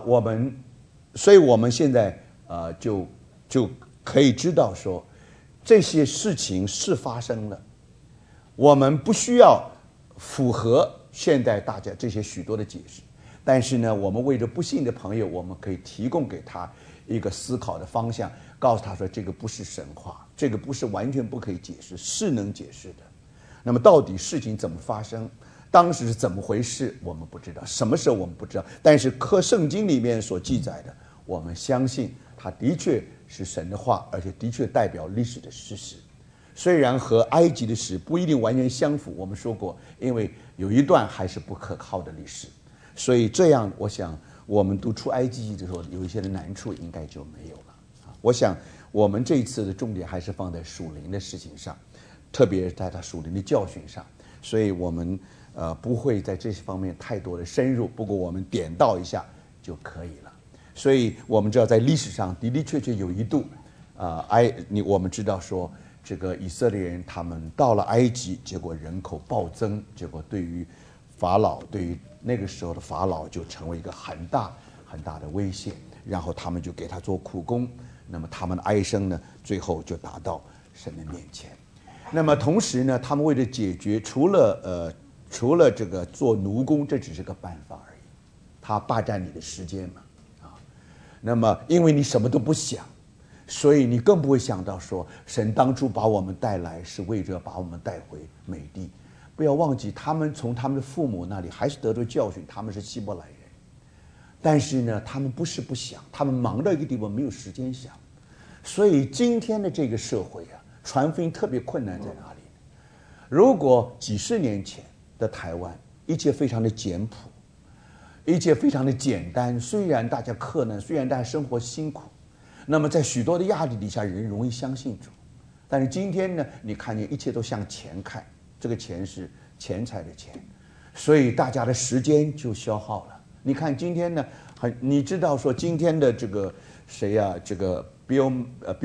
我们现在就可以知道说，这些事情是发生了，我们不需要符合现在大家这些许多的解释，但是呢，我们为着不信的朋友，我们可以提供给他一个思考的方向，告诉他说这个不是神话，这个不是完全不可以解释，是能解释的。那么到底事情怎么发生，当时是怎么回事，我们不知道，什么时候我们不知道，但是圣经里面所记载的，我们相信它的确是神的话，而且的确代表历史的事实。虽然和埃及的史不一定完全相符，我们说过，因为有一段还是不可靠的历史，所以这样我想我们读出埃及记的时候，有一些的难处应该就没有了。我想我们这一次的重点还是放在属灵的事情上，特别在他属灵的教训上，所以我们不会在这些方面太多的深入，不过我们点到一下就可以了。所以我们知道在历史上的的确确有一度我们知道说这个以色列人他们到了埃及，结果人口暴增，结果对于法老对于那个时候的法老就成为一个很大很大的威胁，然后他们就给他做苦工，那么他们的哀声呢，最后就达到神的面前。那么同时呢，他们为了解决，除了这个做奴工，这只是个办法而已，他霸占你的时间嘛，那么因为你什么都不想，所以你更不会想到说，神当初把我们带来是为着把我们带回美地。不要忘记，他们从他们的父母那里还是得到教训，他们是希伯来人。但是呢，他们不是不想，他们忙到一个地方没有时间想。所以今天的这个社会啊，传福音特别困难在哪里？如果几十年前的台湾，一切非常的简朴，一切非常的简单，虽然大家克难，虽然大家生活辛苦，那么在许多的压力底下，人容易相信主。但是今天呢，你看见一切都向钱看。这个钱是钱财的钱，所以大家的时间就消耗了。你看今天呢，你知道说今天的这个谁呀？这个 Bill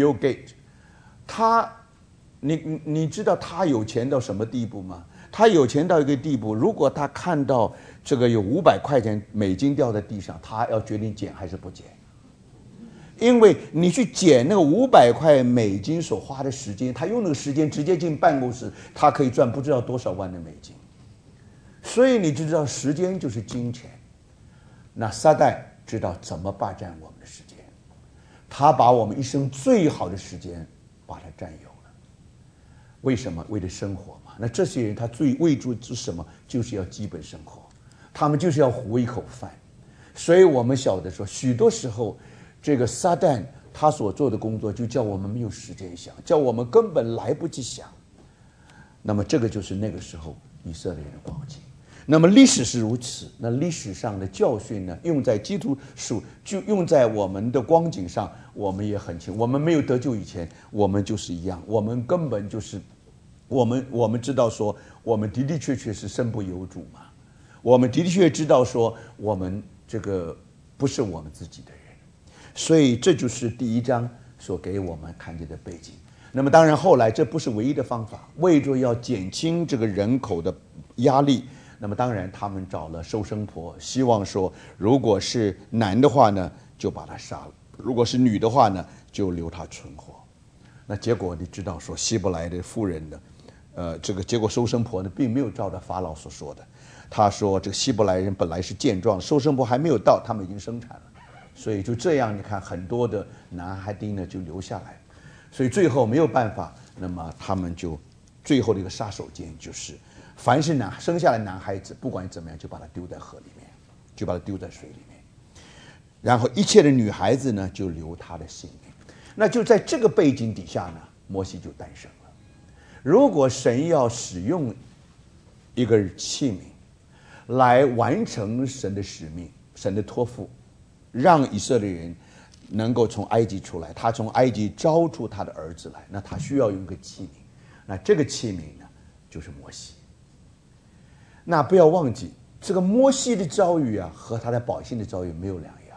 Gates， 你知道他有钱到什么地步吗？他有钱到一个地步，如果他看到这个有500块钱美金掉在地上，他要决定捡还是不捡。因为你去捡那个500块美金所花的时间，他用那个时间直接进办公室，他可以赚不知道多少万的美金。所以你就知道时间就是金钱。那撒旦知道怎么霸占我们的时间，他把我们一生最好的时间把它占有了。为什么？为了生活嘛。那这些人他最为主是什么？就是要基本生活，他们就是要糊一口饭。所以我们晓得说，许多时候这个撒旦他所做的工作就叫我们没有时间想，叫我们根本来不及想。那么这个就是那个时候以色列人的光景。那么历史是如此，那历史上的教训呢，用在基督书，就用在我们的光景上，我们也很清。我们没有得救以前，我们就是一样，我们根本就是我们知道说，我们的的确确是身不由主嘛。我们的的确确知道说，我们这个不是我们自己的人。所以这就是第1章所给我们看见的背景。那么当然后来这不是唯一的方法，为着要减轻这个人口的压力，那么当然他们找了收生婆，希望说如果是男的话呢，就把他杀了；如果是女的话呢，就留他存活。那结果你知道说，希伯来的妇人的这个结果收生婆呢，并没有照着法老所说的。他说这个希伯来人本来是健壮，收生婆还没有到，他们已经生产了。所以就这样，你看很多的男孩丁呢就留下来，所以最后没有办法，那么他们就最后的一个杀手锏就是，凡是生下来男孩子，不管怎么样，就把他丢在河里面，就把他丢在水里面，然后一切的女孩子呢就留他的性命。那就在这个背景底下呢，摩西就诞生了。如果神要使用一个器皿来完成神的使命，神的托付，让以色列人能够从埃及出来，他从埃及招出他的儿子来，那他需要用一个器皿，那这个器皿呢就是摩西。那不要忘记，这个摩西的遭遇啊，和他的百姓的遭遇没有两样。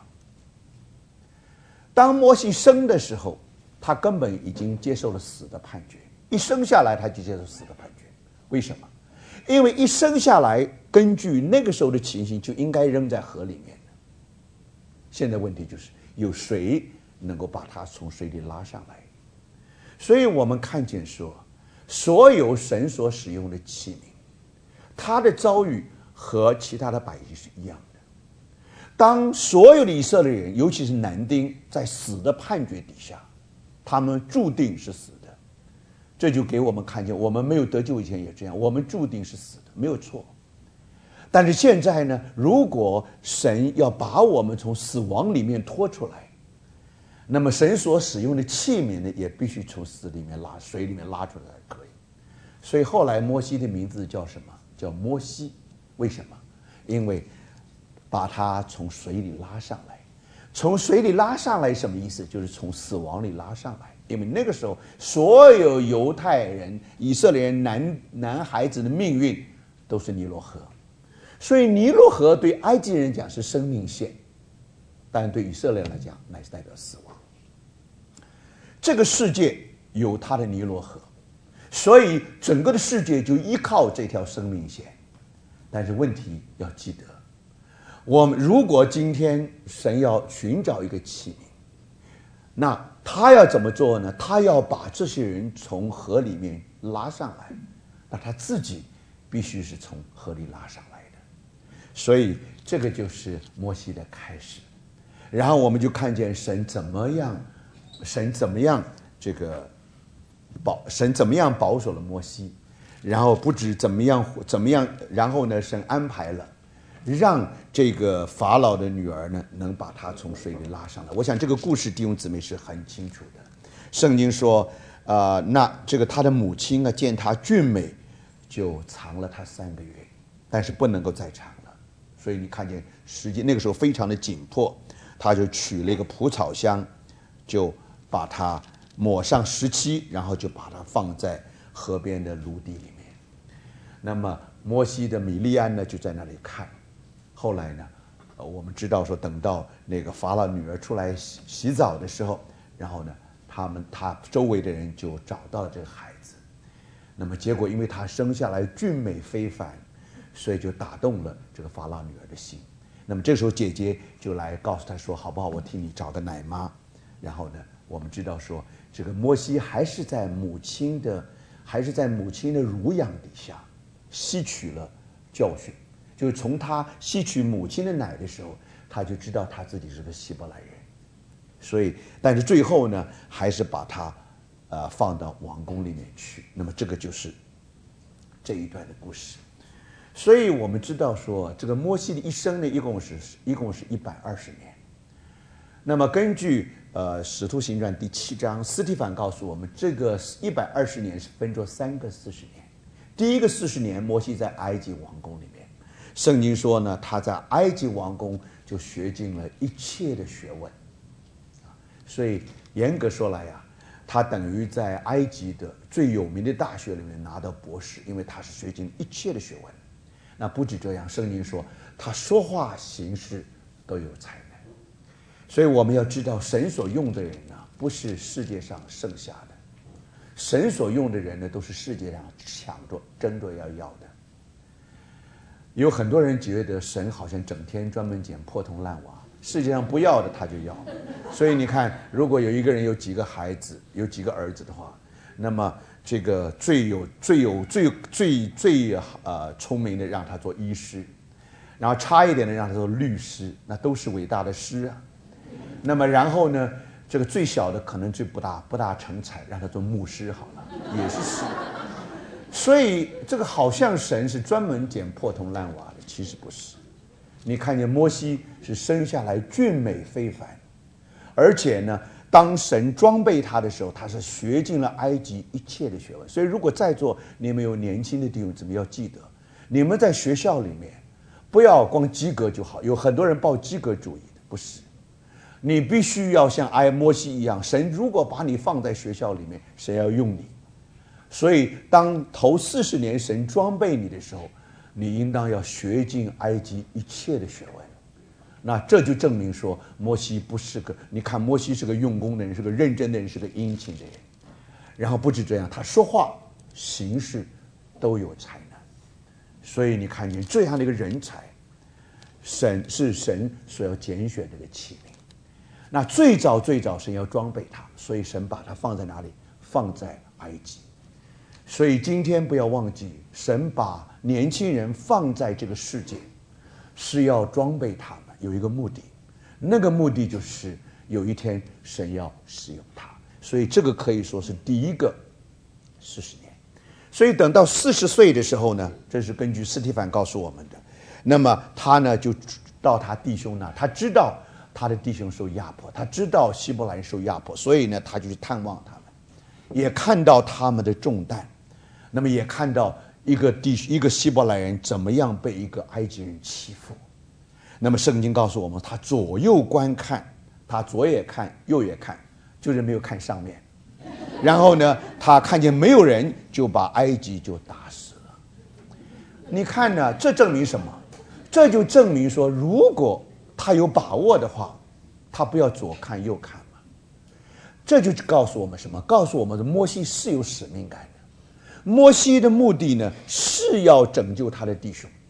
当摩西生的时候，他根本已经接受了死的判决，一生下来他就接受死的判决。为什么？因为一生下来，根据那个时候的情形，就应该扔在河里面的。现在问题就是，有谁能够把他从水里拉上来？所以我们看见说，所有神所使用的器皿，他的遭遇和其他的百姓是一样的。当所有的以色列人，尤其是男丁，在死的判决底下，他们注定是死的。这就给我们看见，我们没有得救以前也这样，我们注定是死的，没有错。但是现在呢，如果神要把我们从死亡里面拖出来，那么神所使用的器皿呢，也必须从死里面水里面拉出来才可以。所以后来摩西的名字叫什么？叫摩西。为什么？因为把他从水里拉上来。从水里拉上来什么意思？就是从死亡里拉上来。因为那个时候所有犹太人、以色列人男孩子的命运都是尼罗河，所以尼罗河对埃及人讲是生命线，但对以色列人来讲乃是代表死亡。这个世界有它的尼罗河，所以整个的世界就依靠这条生命线。 但是问题要记得，我们如果今天神要寻找一个器皿，那他要怎么做呢？他要把这些人从河里面拉上来，那他自己必须是从河里拉上来的。所以这个就是摩西的开始。然后我们就看见神怎么样保守了摩西，然后不止怎么样，然后呢，神安排了让这个法老的女儿呢能把他从水里拉上来。我想这个故事弟兄姊妹是很清楚的。圣经说那这个他的母亲见他俊美，就藏了他3个月，但是不能够再藏了。所以你看见时间那个时候非常的紧迫，他就取了一个蒲草箱，就把它抹上石漆，然后就把它放在河边的芦地里面。那么摩西的米利安呢就在那里看。后来呢我们知道说，等到那个法老女儿出来洗澡的时候，然后呢他周围的人就找到了这个孩子。那么结果因为他生下来俊美非凡，所以就打动了这个法老女儿的心。那么这时候姐姐就来告诉他说，好不好，我替你找个奶妈。然后呢我们知道说，这个摩西还是在母亲的乳养底下吸取了教训，就是从他吸取母亲的奶的时候，他就知道他自己是个希伯来人。所以但是最后呢还是把他放到王宫里面去。那么这个就是这一段的故事。所以我们知道说，这个摩西的一生呢一共是120年。那么根据使徒行传第7章，司提反告诉我们，这个120年是分作3个40年。第一个40年，摩西在埃及王宫里面，圣经说呢，他在埃及王宫就学尽了一切的学问。所以严格说来他等于在埃及的最有名的大学里面拿到博士，因为他是学尽一切的学问。那不止这样，圣经说他说话行事都有才能。所以我们要知道，神所用的人呢，不是世界上剩下的，神所用的人呢，都是世界上抢着争着要的。有很多人觉得神好像整天专门捡破铜烂瓦，世界上不要的他就要。所以你看，如果有一个人有几个孩子，有几个儿子的话，那么这个最聪明的让他做医师，然后差一点的让他做律师，那都是伟大的师啊。那么然后呢，这个最小的可能最不大成才，让他做牧师好了，也是师。所以这个好像神是专门捡破铜烂瓦的，其实不是。你看见摩西是生下来俊美非凡，而且呢当神装备他的时候，他是学尽了埃及一切的学问。所以如果在座你们有年轻的弟兄姊妹，要记得，你们在学校里面不要光及格就好，有很多人抱及格主义的，不是。你必须要像摩西一样，神如果把你放在学校里面，神要用你。所以当头40年神装备你的时候，你应当要学尽埃及一切的学问。那这就证明说，摩西不是个，你看摩西是个用功的人，是个认真的人，是个殷勤的人。然后不止这样，他说话行事都有才能。所以你看见这样的一个人才，是神所要拣选的一个器皿。那最早神要装备他，所以神把他放在哪里？放在埃及。所以今天不要忘记，神把年轻人放在这个世界，是要装备他们，有一个目的。那个目的就是有一天神要使用他。所以这个可以说是第一个40年。所以等到40岁的时候呢，这是根据司提反告诉我们的。那么他呢就到他弟兄那，他知道他的弟兄受压迫，他知道希伯来人受压迫，所以呢他就去探望他们，也看到他们的重担，那么也看到一个希伯来人怎么样被一个埃及人欺负。那么圣经告诉我们，他左右观看，他左也看右也看，就是没有看上面。然后呢他看见没有人，就把埃及就打死了。你看呢，这证明什么？这就证明说，如果他有把握的话，他不要左看右看嘛。这就告诉我们什么？告诉我们的摩西是有使命感的。摩西的目的呢，是要拯救他的弟兄，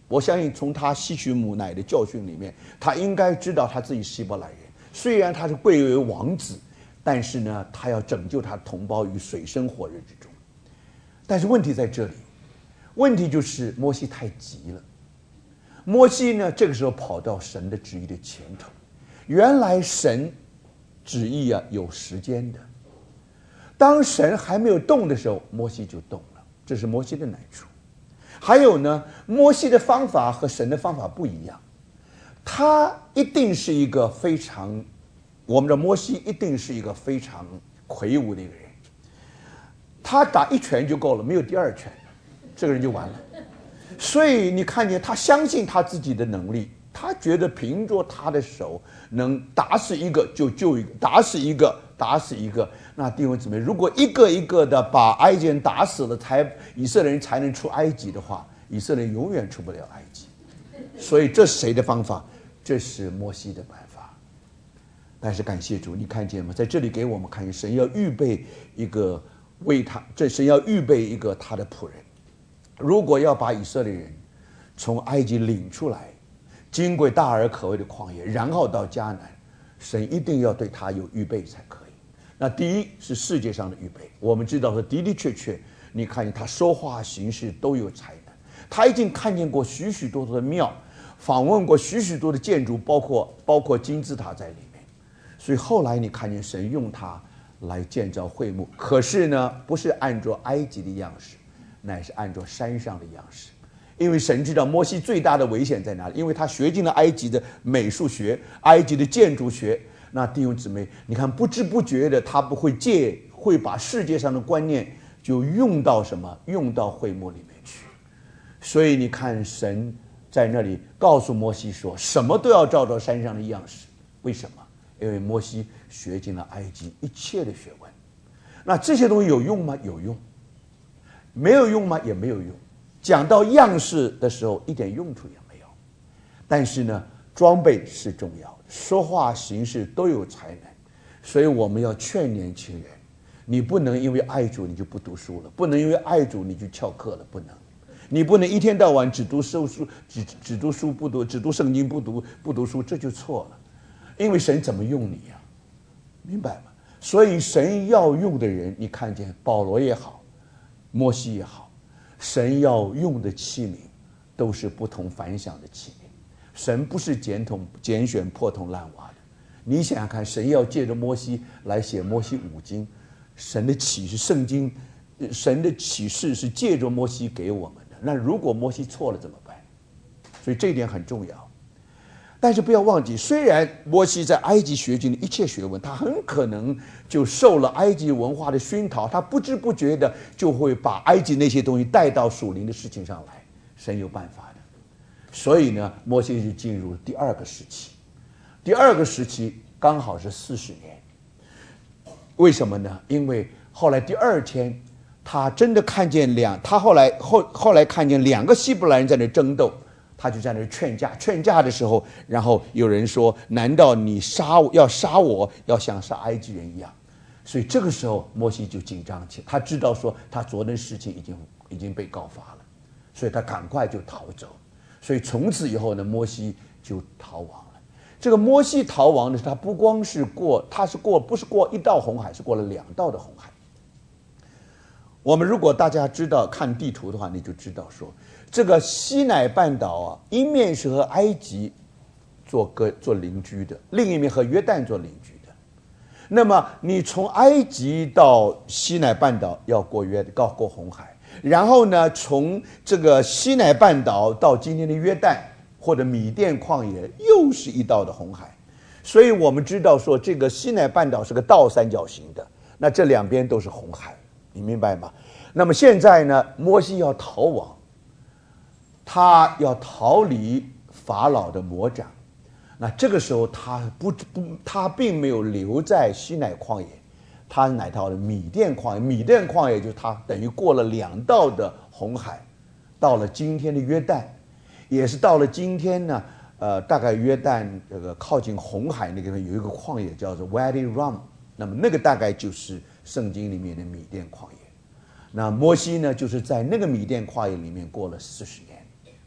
我相信从他吸取母奶的教训里面，他应该知道他自己希伯来人，虽然他是贵为王子，但是呢，他要拯救他的同胞于水深火热之中。但是问题在这里，问题就是摩西太急了。摩西呢，这个时候跑到神的旨意的前头。原来神旨意有时间的，当神还没有动的时候，摩西就动了，这是摩西的难处。还有呢，摩西的方法和神的方法不一样，他一定是一个非常，我们的摩西一定是一个非常魁梧的一个人，他打一拳就够了，没有第二拳，这个人就完了。所以你看见他相信他自己的能力，他觉得凭着他的手能打死一个就救一个，打死一个打死一个。那弟兄姊妹，如果一个一个的把埃及人打死了，以色列人才能出埃及的话，以色列人永远出不了埃及。所以这是谁的方法？这是摩西的办法。但是感谢主，你看见吗？在这里给我们看见，神要预备一个为他，神要预备一个他的仆人。如果要把以色列人从埃及领出来，经过大而可畏的旷野，然后到迦南，神一定要对他有预备才可以。那第一是世界上的预备，我们知道说的的确确，你看见他说话行事都有才能，他已经看见过许许多多的庙，访问过许许多的建筑，包括金字塔在里面。所以后来你看见神用他来建造会幕，可是呢，不是按照埃及的样式，乃是按照山上的样式。因为神知道摩西最大的危险在哪里，因为他学尽了埃及的美术学、埃及的建筑学。那弟兄姊妹，你看不知不觉的，他不会会把世界上的观念就用到什么？用到会幕里面去。所以你看，神在那里告诉摩西说，什么都要照着山上的样式。为什么？因为摩西学尽了埃及一切的学问。那这些东西有用吗？有用。没有用吗？也没有用。讲到样式的时候，一点用处也没有。但是呢，装备是重要的，说话行事都有才能。所以我们要劝年轻人，你不能因为爱主你就不读书了，不能因为爱主你就翘课了，不能。你不能一天到晚只读书不读，只读圣经不读书，这就错了。因为神怎么用你呀？明白吗？所以神要用的人，你看见保罗也好，摩西也好，神要用的器皿都是不同凡响的器皿。神不是拣选破铜烂瓦的。你想想看，神要借着摩西来写摩西五经，神的启示圣经，神的启示是借着摩西给我们的。那如果摩西错了怎么办？所以这一点很重要。但是不要忘记，虽然摩西在埃及学尽的一切学问，他很可能就受了埃及文化的熏陶，他不知不觉的就会把埃及那些东西带到属灵的事情上来。神有办法的。所以呢，摩西就进入第二个时期。第二个时期刚好是40年。为什么呢？因为后来第二天，他真的看见他后来看见2个希伯来人在那争斗。他就在那劝架的时候，然后有人说，难道你要杀我，要像杀埃及人一样？所以这个时候摩西就紧张起来，他知道说他昨天的事情已经被告发了，所以他赶快就逃走。所以从此以后呢，摩西就逃亡了。这个摩西逃亡的是他不光是不是过一道红海，是过了2道的红海。我们如果大家知道看地图的话，你就知道说，这个西乃半岛一面是和埃及做邻居的，另一面和约旦做邻居的。那么你从埃及到西乃半岛要过红海，然后呢，从这个西乃半岛到今天的约旦或者米甸旷野，又是一道的红海。所以我们知道说，这个西乃半岛是个倒三角形的，那这2边都是红海。你明白吗？那么现在呢，摩西要逃亡，他要逃离法老的魔掌。那这个时候他并没有留在西乃旷野，他乃到了米甸旷野。米甸旷野就是他等于过了2道的红海，到了今天的约旦，也是到了今天呢。大概约旦这个靠近红海那个地方有一个旷野叫做 Wadi Rum， 那么那个大概就是圣经里面的米甸旷野。那摩西呢，就是在那个米甸旷野里面过了40年。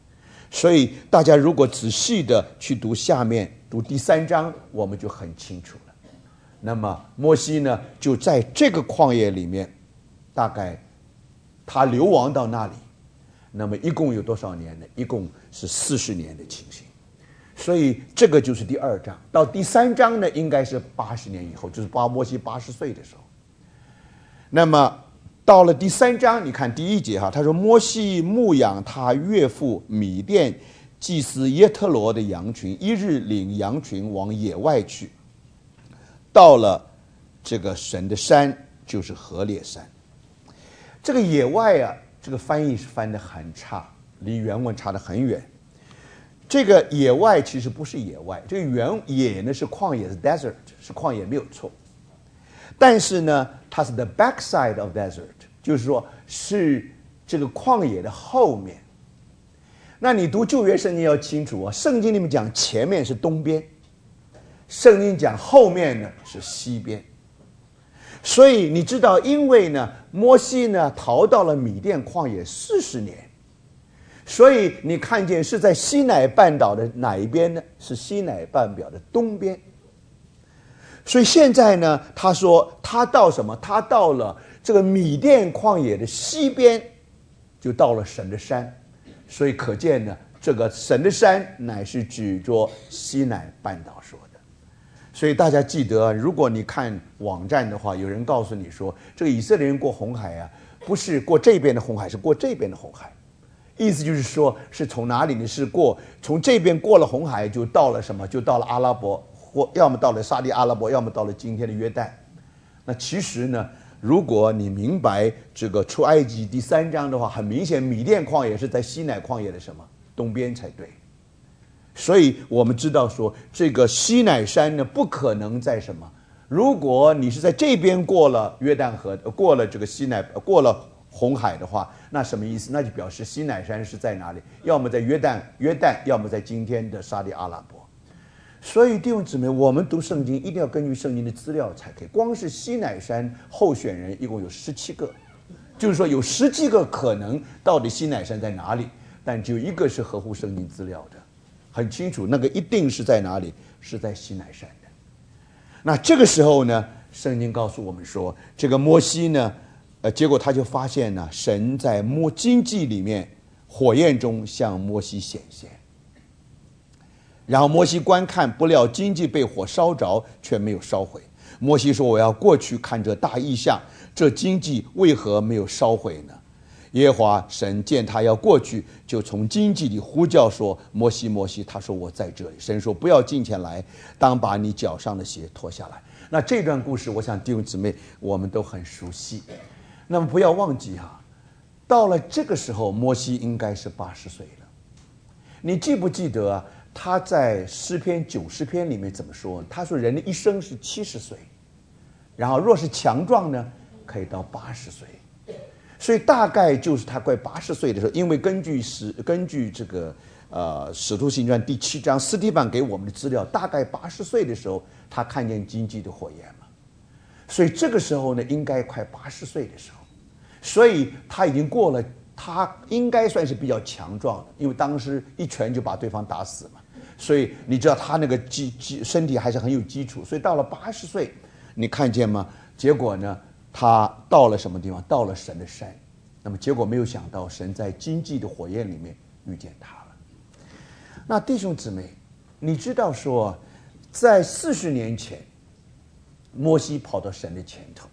所以大家如果仔细的去读下面读第3章，我们就很清楚了。那么摩西呢，就在这个旷野里面，大概他流亡到那里，那么一共有多少年呢？一共是40年的情形。所以这个就是第2章。到第3章呢，应该是80年以后，就是摩西80岁的时候。那么到了第3章，你看第1节他说摩西牧养他岳父米甸祭司耶特罗的羊群，一日领羊群往野外去，到了这个神的山，就是何烈山。这个野外啊，这个翻译是翻得很差，离原文差得很远。这个野外其实不是野外，这个野呢是旷野，是 desert， 是旷野没有错。但是呢，它是 the backside of desert， 就是说是这个旷野的后面。那你读旧约圣经要清楚啊，圣经里面讲前面是东边，圣经讲后面呢是西边。所以你知道，因为呢摩西呢逃到了米甸旷野40年，所以你看见是在西乃半岛的哪一边呢？是西乃半岛的东边。所以现在呢，他说他到什么？他到了这个米甸旷野的西边，就到了神的山。所以可见呢，这个神的山乃是指着西乃半岛说的。所以大家记得，如果你看网站的话，有人告诉你说，这个以色列人过红海啊，不是过这边的红海，是过这边的红海。意思就是说，是从哪里呢？是从这边过了红海，就到了什么？就到了阿拉伯。或要么到了沙地阿拉伯，要么到了今天的约旦。那其实呢，如果你明白这个出埃及第3章的话，很明显米甸旷野是在西乃旷野的什么东边才对。所以我们知道说，这个西乃山呢不可能在什么，如果你是在这边过了约旦河，过了这个过了红海的话，那什么意思？那就表示西乃山是在哪里？要么在约旦，要么在今天的沙地阿拉伯。所以弟兄姊妹，我们读圣经一定要根据圣经的资料才可以。光是西乃山候选人一共有17个，就是说有10几个可能到底西乃山在哪里，但只有一个是合乎圣经资料的，很清楚，那个一定是在哪里，是在西乃山的。那这个时候呢，圣经告诉我们说，这个摩西呢，结果他就发现呢，神在荆棘里面火焰中向摩西显现。然后摩西观看，不料荆棘被火烧着，却没有烧毁。摩西说：“我要过去看这大异象，这荆棘为何没有烧毁呢？”耶和华神见他要过去，就从荆棘里呼叫说：“摩西，摩西！”他说：“我在这里。”神说：“不要近前来，当把你脚上的鞋脱下来。”那这段故事，我想弟兄姊妹我们都很熟悉。那么不要忘记到了这个时候，摩西应该是80岁了。你记不记得啊？他在诗篇90篇里面怎么说？他说人的一生是70岁，然后若是强壮呢，可以到80岁。所以大概就是他快80岁的时候，因为根据这个使徒行传第7章，斯提反给我们的资料，大概80岁的时候，他看见荆棘的火焰嘛。所以这个时候呢，应该快80岁的时候，所以他已经过了，他应该算是比较强壮的，因为当时一拳就把对方打死嘛。所以你知道他那个身体还是很有基础，所以到了80岁，你看见吗？结果呢，他到了什么地方？到了神的山。那么结果没有想到，神在荆棘的火焰里面遇见他了。那弟兄姊妹，你知道说，在40年前，摩西跑到神的前头，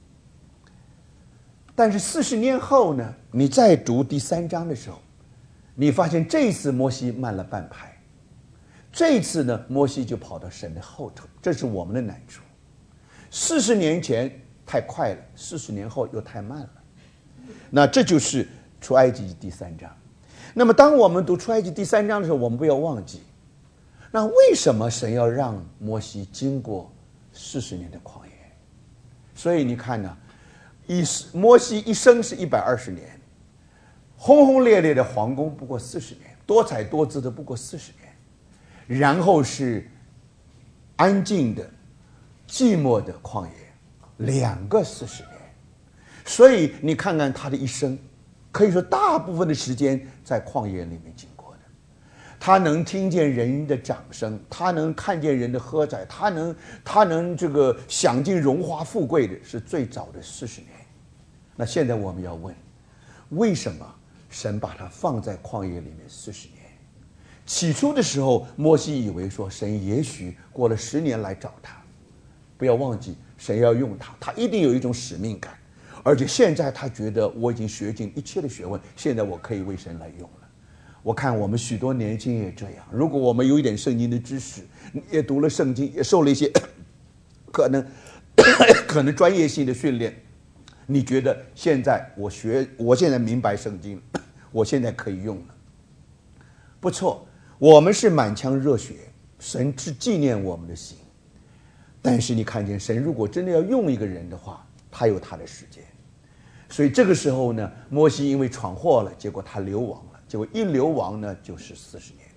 但是40年后呢，你再读第3章的时候，你发现这一次摩西慢了半拍。这一次呢，摩西就跑到神的后头，这是我们的难处。40年前太快了，40年后又太慢了。那这就是出埃及第3章。那么当我们读出埃及第3章的时候，我们不要忘记，那为什么神要让摩西经过40年的旷野？所以你看呢，摩西一生是120年，轰轰烈烈的皇宫不过40年，多彩多姿的不过40年。然后是安静的、寂寞的旷野，2个40年。所以你看看他的一生，可以说大部分的时间在旷野里面经过的。 他能听见人的掌声，他能看见人的喝彩，他能这个享尽荣华富贵的，是最早的40年。那现在我们要问，为什么神把他放在旷野里面40年？起初的时候，摩西以为说神也许过了10年来找他，不要忘记神要用他，他一定有一种使命感，而且现在他觉得我已经学尽一切的学问，现在我可以为神来用了。我看我们许多年轻人也这样，如果我们有一点圣经的知识，也读了圣经，也受了一些可能专业性的训练，你觉得现在我现在明白圣经，我现在可以用了，不错，我们是满腔热血，神是纪念我们的心。但是你看见神如果真的要用一个人的话，他有他的时间。所以这个时候呢，摩西因为闯祸了，结果他流亡了，结果一流亡呢就是40年。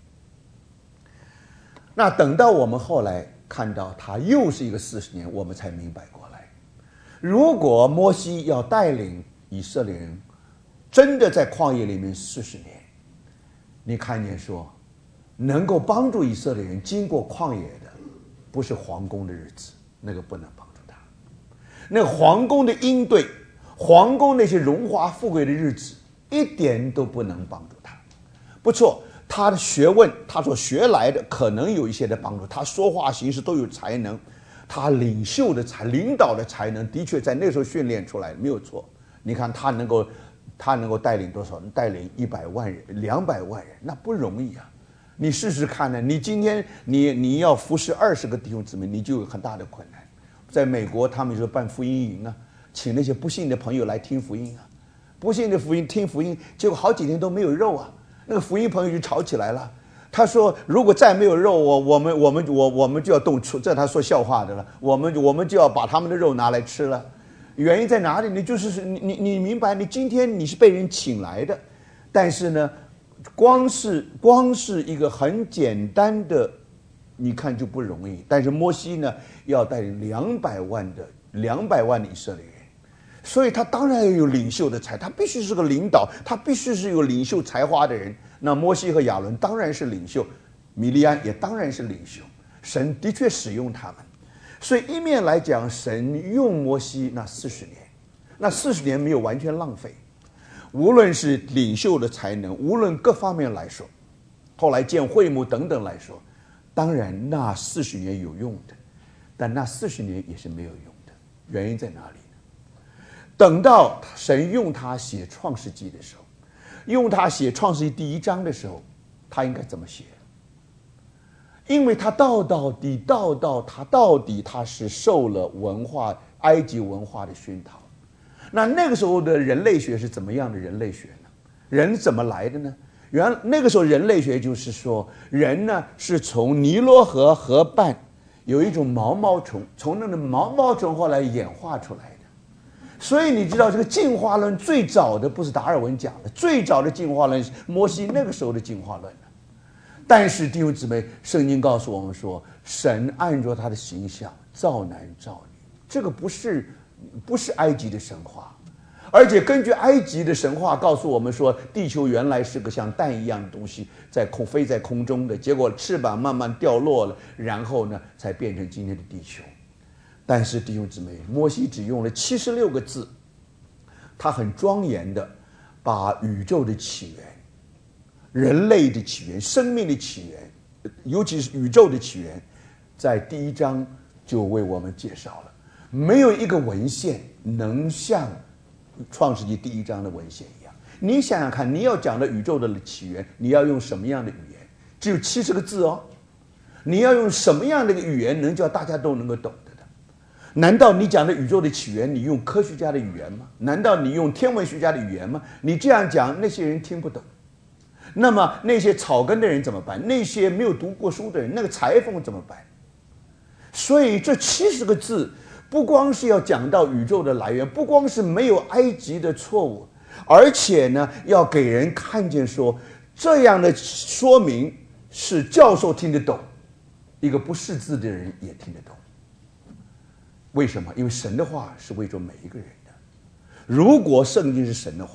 那等到我们后来看到他又是一个40年，我们才明白过来，如果摩西要带领以色列人真的在旷野里面40年，你看见说能够帮助以色列人经过旷野的不是皇宫的日子，那个不能帮助他。那个皇宫的应对，皇宫那些荣华富贵的日子一点都不能帮助他。不错，他的学问，他所学来的可能有一些的帮助，他说话行事都有才能，他领导的才能的确在那时候训练出来没有错。你看他能够带领多少人？带领100万人、200万人，那不容易啊。你试试看呢，你今天你要服侍20个弟兄姊妹，你就有很大的困难。在美国他们就办福音营啊，请那些不信的朋友来听福音啊，不信的听福音，结果好几天都没有肉啊，那个福音朋友就吵起来了。他说如果再没有肉，我们就要动粗，这他说笑话的了，我们就要把他们的肉拿来吃了。原因在哪里呢？就是你明白，你今天你是被人请来的，但是呢光是一个很简单的，你看就不容易。但是摩西呢，要带领200万的以色列人，所以他当然要有领袖的才，他必须是个领导，他必须是有领袖才华的人。那摩西和亚伦当然是领袖，米利安也当然是领袖，神的确使用他们。所以一面来讲，神用摩西那40年，那40年没有完全浪费。无论是领袖的才能，无论各方面来说，后来建会幕等等来说，当然那40年有用的，但那40年也是没有用的。原因在哪里呢？等到神用他写创世纪的时候，用他写创世纪第1章的时候，他应该怎么写？因为他到底他是受了埃及文化的熏陶。那个时候的人类学是怎么样的人类学呢？人怎么来的呢？那个时候人类学就是说，人呢是从尼罗河河畔有一种毛毛虫，从那个毛毛虫后来演化出来的。所以你知道这个进化论最早的不是达尔文讲的，最早的进化论是摩西那个时候的进化论。但是弟兄姊妹，圣经告诉我们说，神按照他的形象造男造女，这个不是埃及的神话，而且根据埃及的神话告诉我们说，地球原来是个像蛋一样的东西，飞在空中的，结果翅膀慢慢掉落了，然后呢才变成今天的地球。但是弟兄姊妹，摩西只用了76个字，他很庄严的把宇宙的起源、人类的起源、生命的起源，尤其是宇宙的起源，在第1章就为我们介绍了。没有一个文献能像创世纪第1章的文献一样。你想想看，你要讲的宇宙的起源，你要用什么样的语言？只有70个字哦。你要用什么样的一个语言能叫大家都能够懂得的？难道你讲的宇宙的起源，你用科学家的语言吗？难道你用天文学家的语言吗？你这样讲，那些人听不懂。那么那些草根的人怎么办？那些没有读过书的人，那个裁缝怎么办？所以这70个字不光是要讲到宇宙的来源，不光是没有埃及的错误，而且呢要给人看见说，这样的说明是教授听得懂，一个不识字的人也听得懂。为什么？因为神的话是为着每一个人的。如果圣经是神的话，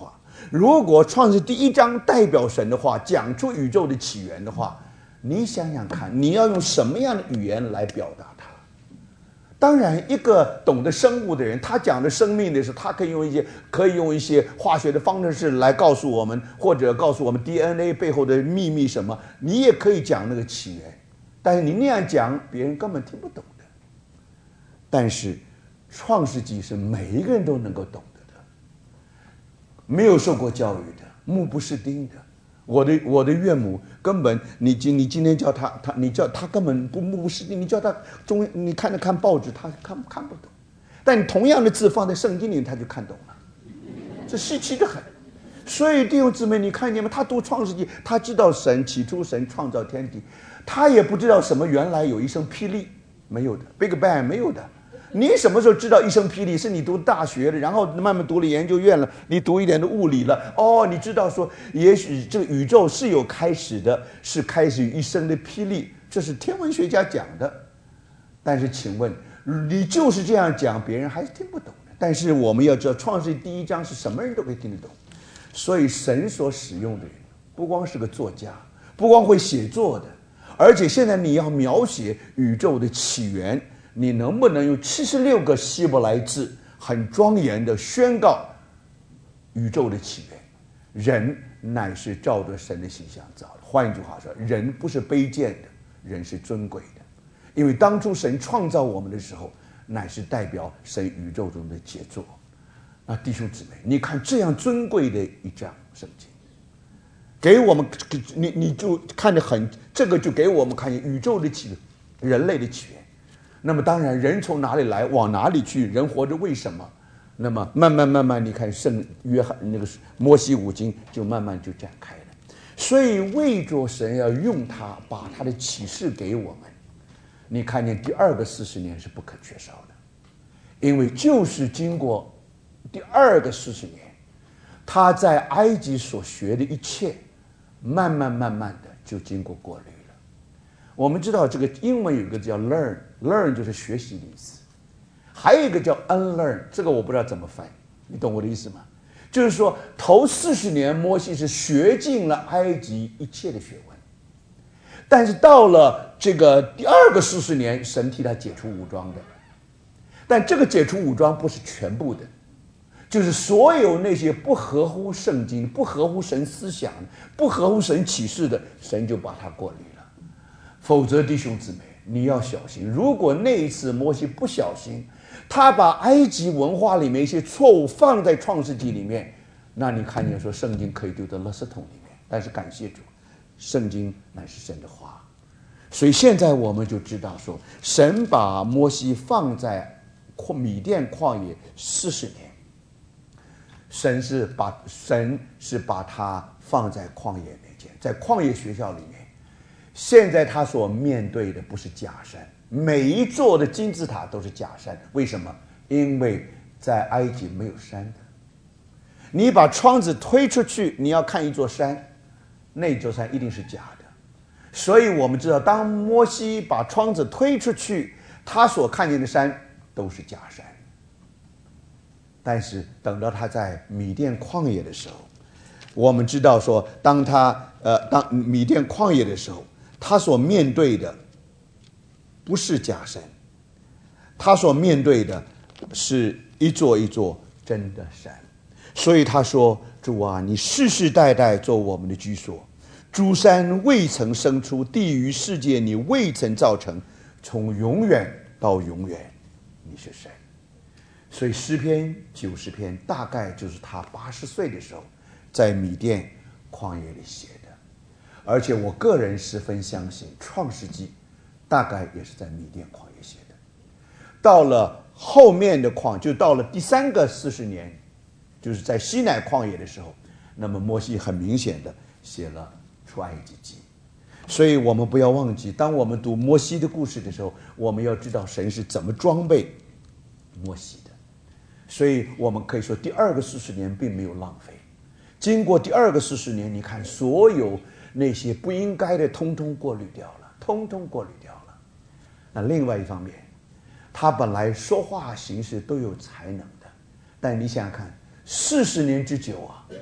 如果创世第1章代表神的话，讲出宇宙的起源的话，你想想看，你要用什么样的语言来表达它？当然，一个懂得生物的人，他讲的生命的时候，他可以用一些化学的方式来告诉我们，或者告诉我们 DNA 背后的秘密什么。你也可以讲那个起源，但是你那样讲，别人根本听不懂的。但是创世纪是每一个人都能够懂得的，没有受过教育的，目不识丁的。我的岳母根本，你今天叫你叫他根本目不识丁，你叫他你看报纸，他看不懂。但你同样的字放在圣经里，他就看懂了，这稀奇得很。所以弟兄姊妹，你看见吗？他读创世纪，他知道起初神创造天地，他也不知道什么原来有一声霹雳，没有的 ，Big Bang 没有的。你什么时候知道一声霹雳？是你读大学了，然后慢慢读了研究院了，你读一点的物理了，你知道说，也许这个宇宙是有开始的，是开始于一声的霹雳，这是天文学家讲的。但是请问，你就是这样讲，别人还是听不懂的。但是我们要知道，创世第1章是什么人都可以听得懂，所以神所使用的人，不光是个作家，不光会写作的，而且现在你要描写宇宙的起源。你能不能用76个希伯来字很庄严的宣告宇宙的起源？人乃是照着神的形象造的。换一句话说，人不是卑贱的，人是尊贵的。因为当初神创造我们的时候，乃是代表神宇宙中的杰作。那弟兄姊妹，你看这样尊贵的一章圣经，给我们你就看得很，这个就给我们看见宇宙的起源，人类的起源。那么当然，人从哪里来，往哪里去？人活着为什么？那么慢慢，你看圣约翰那个摩西五经就慢慢就展开了。所以为着神要用它，把他的启示给我们。你看见第2个40年是不可缺少的，因为就是经过第2个40年，他在埃及所学的一切，慢慢的就经过过滤了。我们知道这个英文有一个叫 learn 就是学习的意思，还有一个叫 unlearn， 这个我不知道怎么翻，你懂我的意思吗？就是说头40年摩西是学尽了埃及一切的学问，但是到了这个第2个40年，神替他解除武装的。但这个解除武装不是全部的，就是所有那些不合乎圣经、不合乎神思想、不合乎神启示的，神就把它过滤了。否则弟兄姊妹，你要小心，如果那一次摩西不小心，他把埃及文化里面一些错误放在创世纪里面，那你看见说圣经可以丢到垃圾桶里面。但是感谢主，圣经乃是神的话。所以现在我们就知道说，神把摩西放在米甸旷野40年，神是把他放在旷野面前，在旷野学校里面。现在他所面对的不是假山，每一座的金字塔都是假山。为什么？因为在埃及没有山的。你把窗子推出去，你要看一座山，那座山一定是假的。所以我们知道，当摩西把窗子推出去，他所看见的山都是假山。但是等到他在米甸旷野的时候，我们知道说，当米甸旷野的时候，他所面对的不是假山，他所面对的是一座一座真的山。所以他说，主啊，你世世代代做我们的居所，诸山未曾生出，地狱世界你未曾造成，从永远到永远你是神。所以诗篇90篇大概就是他80岁的时候在米甸旷野里写的。而且我个人十分相信，创世纪大概也是在米甸旷野写的。到了后面的就到了第3个40年，就是在西乃旷野的时候，那么摩西很明显的写了出埃及记。所以我们不要忘记，当我们读摩西的故事的时候，我们要知道神是怎么装备摩西的。所以我们可以说，第2个40年并没有浪费。经过第2个40年，你看所有那些不应该的通通过滤掉了，通通过滤掉了。那另外一方面，他本来说话行事都有才能的，但你想想看，40年之久啊，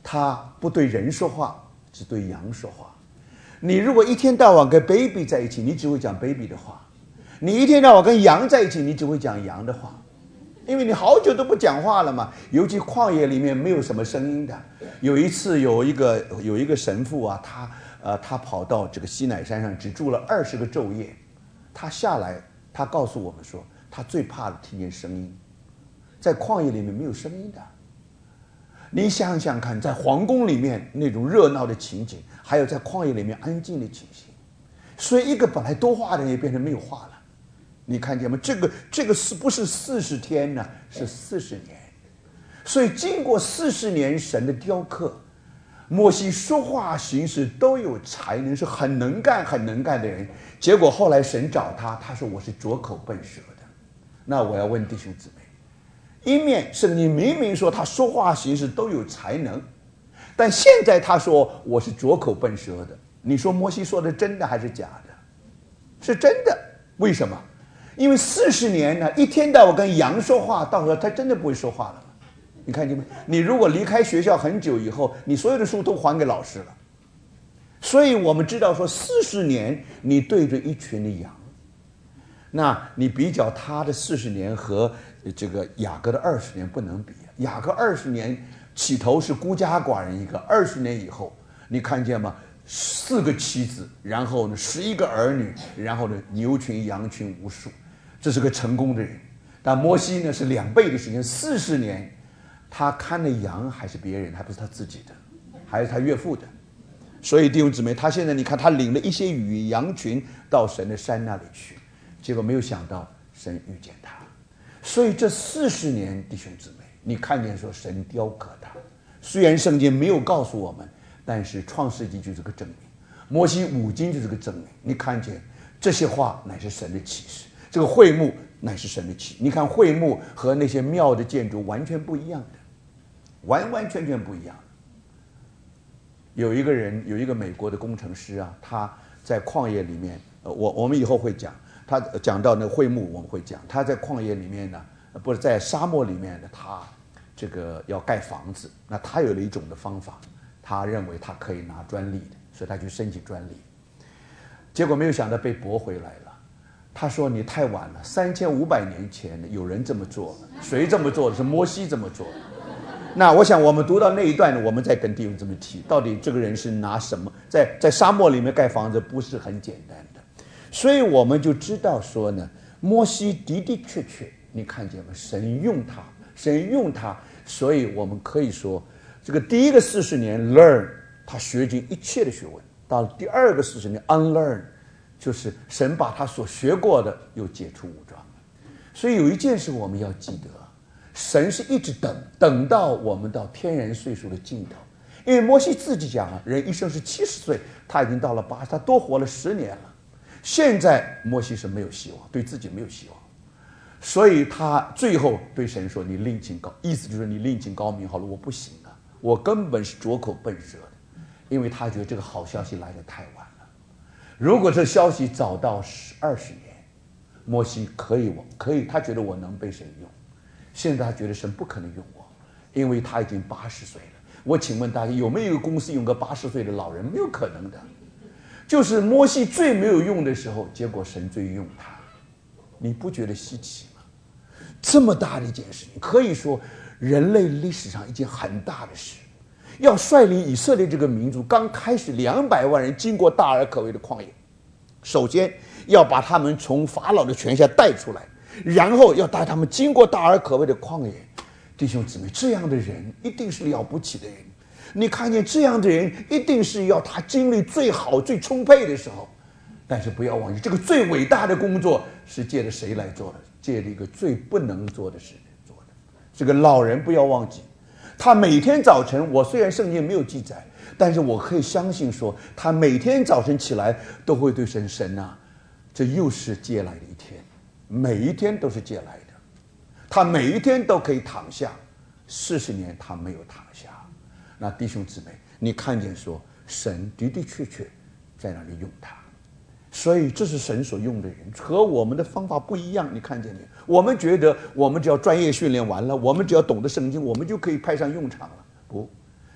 他不对人说话，只对羊说话。你如果一天到晚跟 baby 在一起，你只会讲 baby 的话；你一天到晚跟羊在一起，你只会讲羊的话。因为你好久都不讲话了嘛，尤其旷野里面没有什么声音的。有一次有一个神父啊，他跑到这个西乃山上，只住了20个昼夜。他下来，他告诉我们说，他最怕的听见声音，在旷野里面没有声音的。你想想看，在皇宫里面那种热闹的情景，还有在旷野里面安静的情形，所以一个本来多话的人也变成没有话了。你看见吗？这个是不是40天呢？是40年。所以经过40年神的雕刻，摩西说话行事都有才能，是很能干的人。结果后来神找他，他说我是拙口笨舌的。那我要问弟兄姊妹，一面圣经明明说他说话行事都有才能，但现在他说我是拙口笨舌的。你说摩西说的真的还是假的？是真的。为什么？因为40年呢，一天到晚跟羊说话，到时候他真的不会说话了。你看见没？你如果离开学校很久以后，你所有的书都还给老师了。所以我们知道说，40年你对着一群的羊，那你比较他的40年和这个雅各的20年不能比。雅各20年起头是孤家寡人一个，20年以后，你看见吗？4个妻子，然后呢11个儿女，然后呢牛群羊群无数。这是个成功的人。但摩西呢是2倍的时间，40年，他看的羊还是别人，还不是他自己的，还是他岳父的。所以弟兄姊妹，他现在你看，他领了一些与羊群到神的山那里去，结果没有想到神遇见他。所以这40年，弟兄姊妹，你看见说神雕刻他。虽然圣经没有告诉我们，但是创世纪就是个证明，摩西5经就是个证明。你看见这些话乃是神的启示。这个会幕乃是神的启示。你看会幕和那些庙的建筑完全不一样的，完全不一样。有一个美国的工程师啊，他在旷野里面，我们以后会讲，他讲到那个会幕我们会讲，他在旷野里面呢，不是在沙漠里面呢，他这个要盖房子，那他有了一种的方法，他认为他可以拿专利的，所以他去申请专利，结果没有想到被驳回来了。他说你太晚了，3500年前有人这么做，谁这么做的？是摩西这么做的。那我想我们读到那一段，我们再跟弟兄这么提，到底这个人是拿什么在沙漠里面盖房子，不是很简单的。所以我们就知道说呢，摩西的确，你看见吗？神用他，所以我们可以说，这个第一个40年 learn， 他学尽一切的学问，到了第二个40年 unlearn，就是神把他所学过的又解除武装。所以有一件事我们要记得，神是一直等到我们到天然岁数的尽头。因为摩西自己讲啊，人一生是70岁，他已经到了80，他多活了10年了。现在摩西是没有希望，对自己没有希望，所以他最后对神说：“你另请高，意思就是你另请高明好了，我不行啊，我根本是拙口笨舌的。”因为他觉得这个好消息来得太晚了。如果这消息早到20年，摩西可以，他觉得我能被神用。现在他觉得神不可能用我，因为他已经80岁了。我请问大家，有没有一个公司用个80岁的老人？没有可能的。就是摩西最没有用的时候，结果神最用他，你不觉得稀奇吗？这么大的一件事情，可以说人类历史上一件很大的事，要率领以色列这个民族刚开始200万人经过大而可畏的旷野，首先要把他们从法老的权下带出来，然后要带他们经过大而可畏的旷野。弟兄姊妹，这样的人一定是了不起的人。你看见这样的人，一定是要他精力最好最充沛的时候。但是不要忘记，这个最伟大的工作是借着谁来做的？借着一个最不能做的事做的。这个老人不要忘记，他每天早晨，我虽然圣经没有记载，但是我可以相信说，他每天早晨起来都会对神啊，这又是借来的一天，每一天都是借来的。他每一天都可以躺下，40年他没有躺下。那弟兄姊妹，你看见说神的确在那里用他，所以这是神所用的人，和我们的方法不一样。你看见没有？我们觉得我们只要专业训练完了，我们只要懂得圣经，我们就可以派上用场了。不，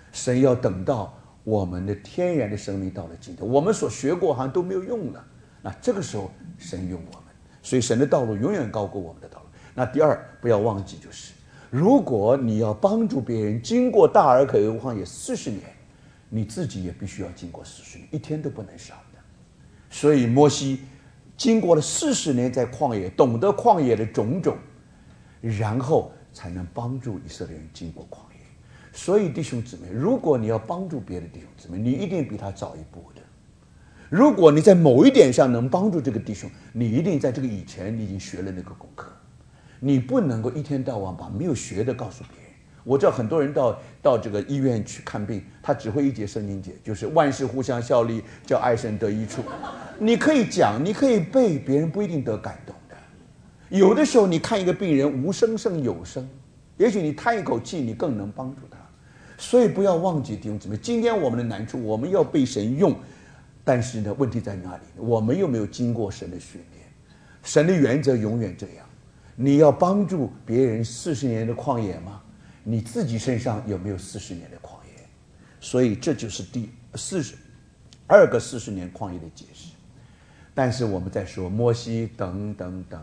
神要等到我们的天然的生命到了尽头，我们所学过好像都没有用了，那这个时候神用我们，所以神的道路永远高过我们的道路。那第二，不要忘记，就是如果你要帮助别人经过大而可畏旷野40年，你自己也必须要经过40年，一天都不能少的。所以摩西经过了40年在旷野，懂得旷野的种种，然后才能帮助以色列人经过旷野。所以弟兄姊妹，如果你要帮助别的弟兄姊妹，你一定比他早一步的。如果你在某一点上能帮助这个弟兄，你一定在这个以前你已经学了那个功课。你不能够一天到晚把没有学的告诉别人。我知道很多人到这个医院去看病，他只会一节圣经节，就是万事互相效力，叫爱神得益处。你可以讲，你可以背，别人不一定得感动的。有的时候你看一个病人无声胜有声，也许你叹一口气，你更能帮助他。所以不要忘记弟兄姊妹，今天我们的难处，我们要被神用，但是呢，问题在哪里？我们又没有经过神的训练。神的原则永远这样。你要帮助别人40年的旷野吗？你自己身上有没有40年的旷野？所以这就是第42个40年旷野的解释。但是我们在说摩西等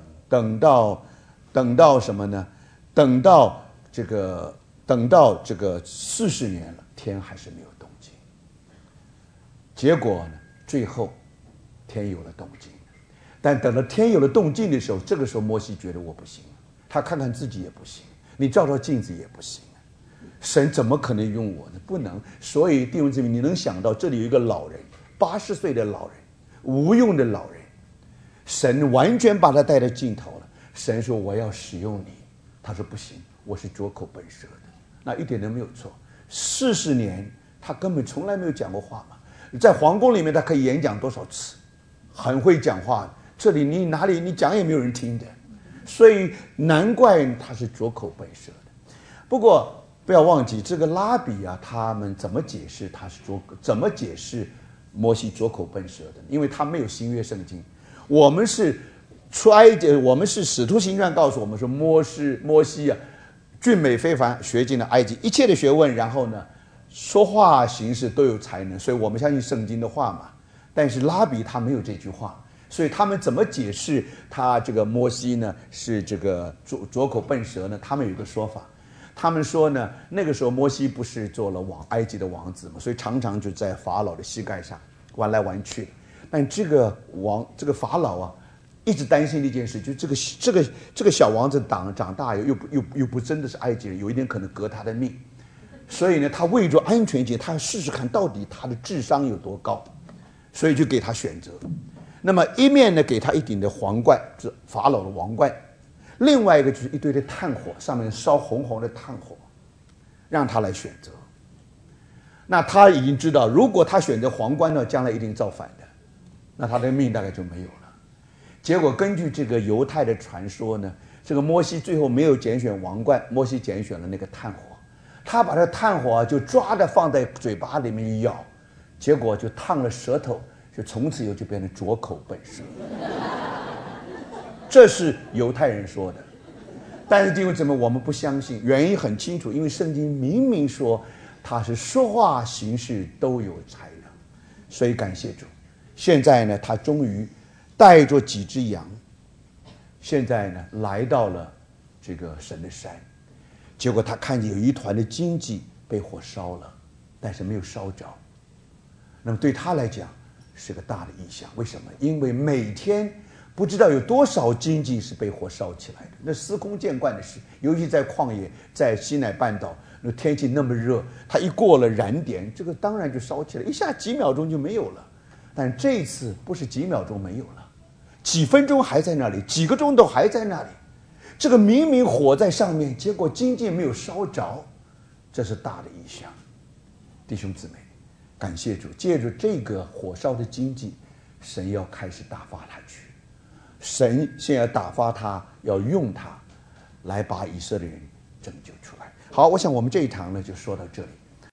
到什么呢？等到这个40年了，天还是没有动静。结果呢，最后天有了动静。但等到天有了动静的时候，这个时候摩西觉得我不行，他看看自己也不行，你照照镜子也不行，神怎么可能用我呢？不能。所以弟兄姊妹，你能想到这里有一个老人，80岁的老人，无用的老人，神完全把他带到尽头了。神说我要使用你，他说不行，我是拙口笨舌的，那一点都没有错。40年他根本从来没有讲过话嘛，在皇宫里面他可以演讲多少次，很会讲话。这里你哪里你讲也没有人听的，所以难怪他是拙口笨舌的。不过不要忘记这个拉比啊，他们怎么解释怎么解释摩西拙口笨舌的？因为他没有新约圣经，我们是出埃及，我们是使徒行传告诉我们说摩西啊，俊美非凡，学尽了埃及一切的学问，然后呢，说话行事都有才能，所以我们相信圣经的话嘛。但是拉比他没有这句话。所以他们怎么解释他这个摩西呢是这个拙口笨舌呢？他们有一个说法，他们说呢，那个时候摩西不是做了埃及的王子嘛，所以常常就在法老的膝盖上玩来玩去。但这个法老啊，一直担心的一件事，就这个小王子长大又不真的是埃及人，有一点可能革他的命。所以呢，他为着安全起见，他要试试看到底他的智商有多高，所以就给他选择。那么一面呢，给他一顶的皇冠，是法老的王冠；另外一个就是一堆的炭火，上面烧红红的炭火，让他来选择。那他已经知道，如果他选择皇冠呢，将来一定造反的，那他的命大概就没有了。结果根据这个犹太的传说呢，这个摩西最后没有拣选王冠，摩西拣选了那个炭火，他把这炭火就抓着放在嘴巴里面咬，结果就烫了舌头。就从此以后就变成拙口笨舌，这是犹太人说的。但是弟兄姊妹，我们不相信，原因很清楚，因为圣经明明说他是说话行事都有才能。所以感谢主，现在呢，他终于带着几只羊，现在呢来到了这个神的山，结果他看见有一团的荆棘被火烧了，但是没有烧着。那么对他来讲是个大的异象。为什么？因为每天不知道有多少荆棘是被火烧起来的，那司空见惯的事。尤其在旷野，在西乃半岛，那天气那么热，它一过了燃点，这个当然就烧起来，一下几秒钟就没有了。但这一次不是几秒钟没有了，几分钟还在那里，几个钟头还在那里。这个明明火在上面，结果荆棘没有烧着，这是大的异象。弟兄姊妹，感谢主，借着这个火烧的荆棘，神要开始打发他去。神现在打发他，要用他来把以色列人拯救出来。好，我想我们这一堂呢就说到这里。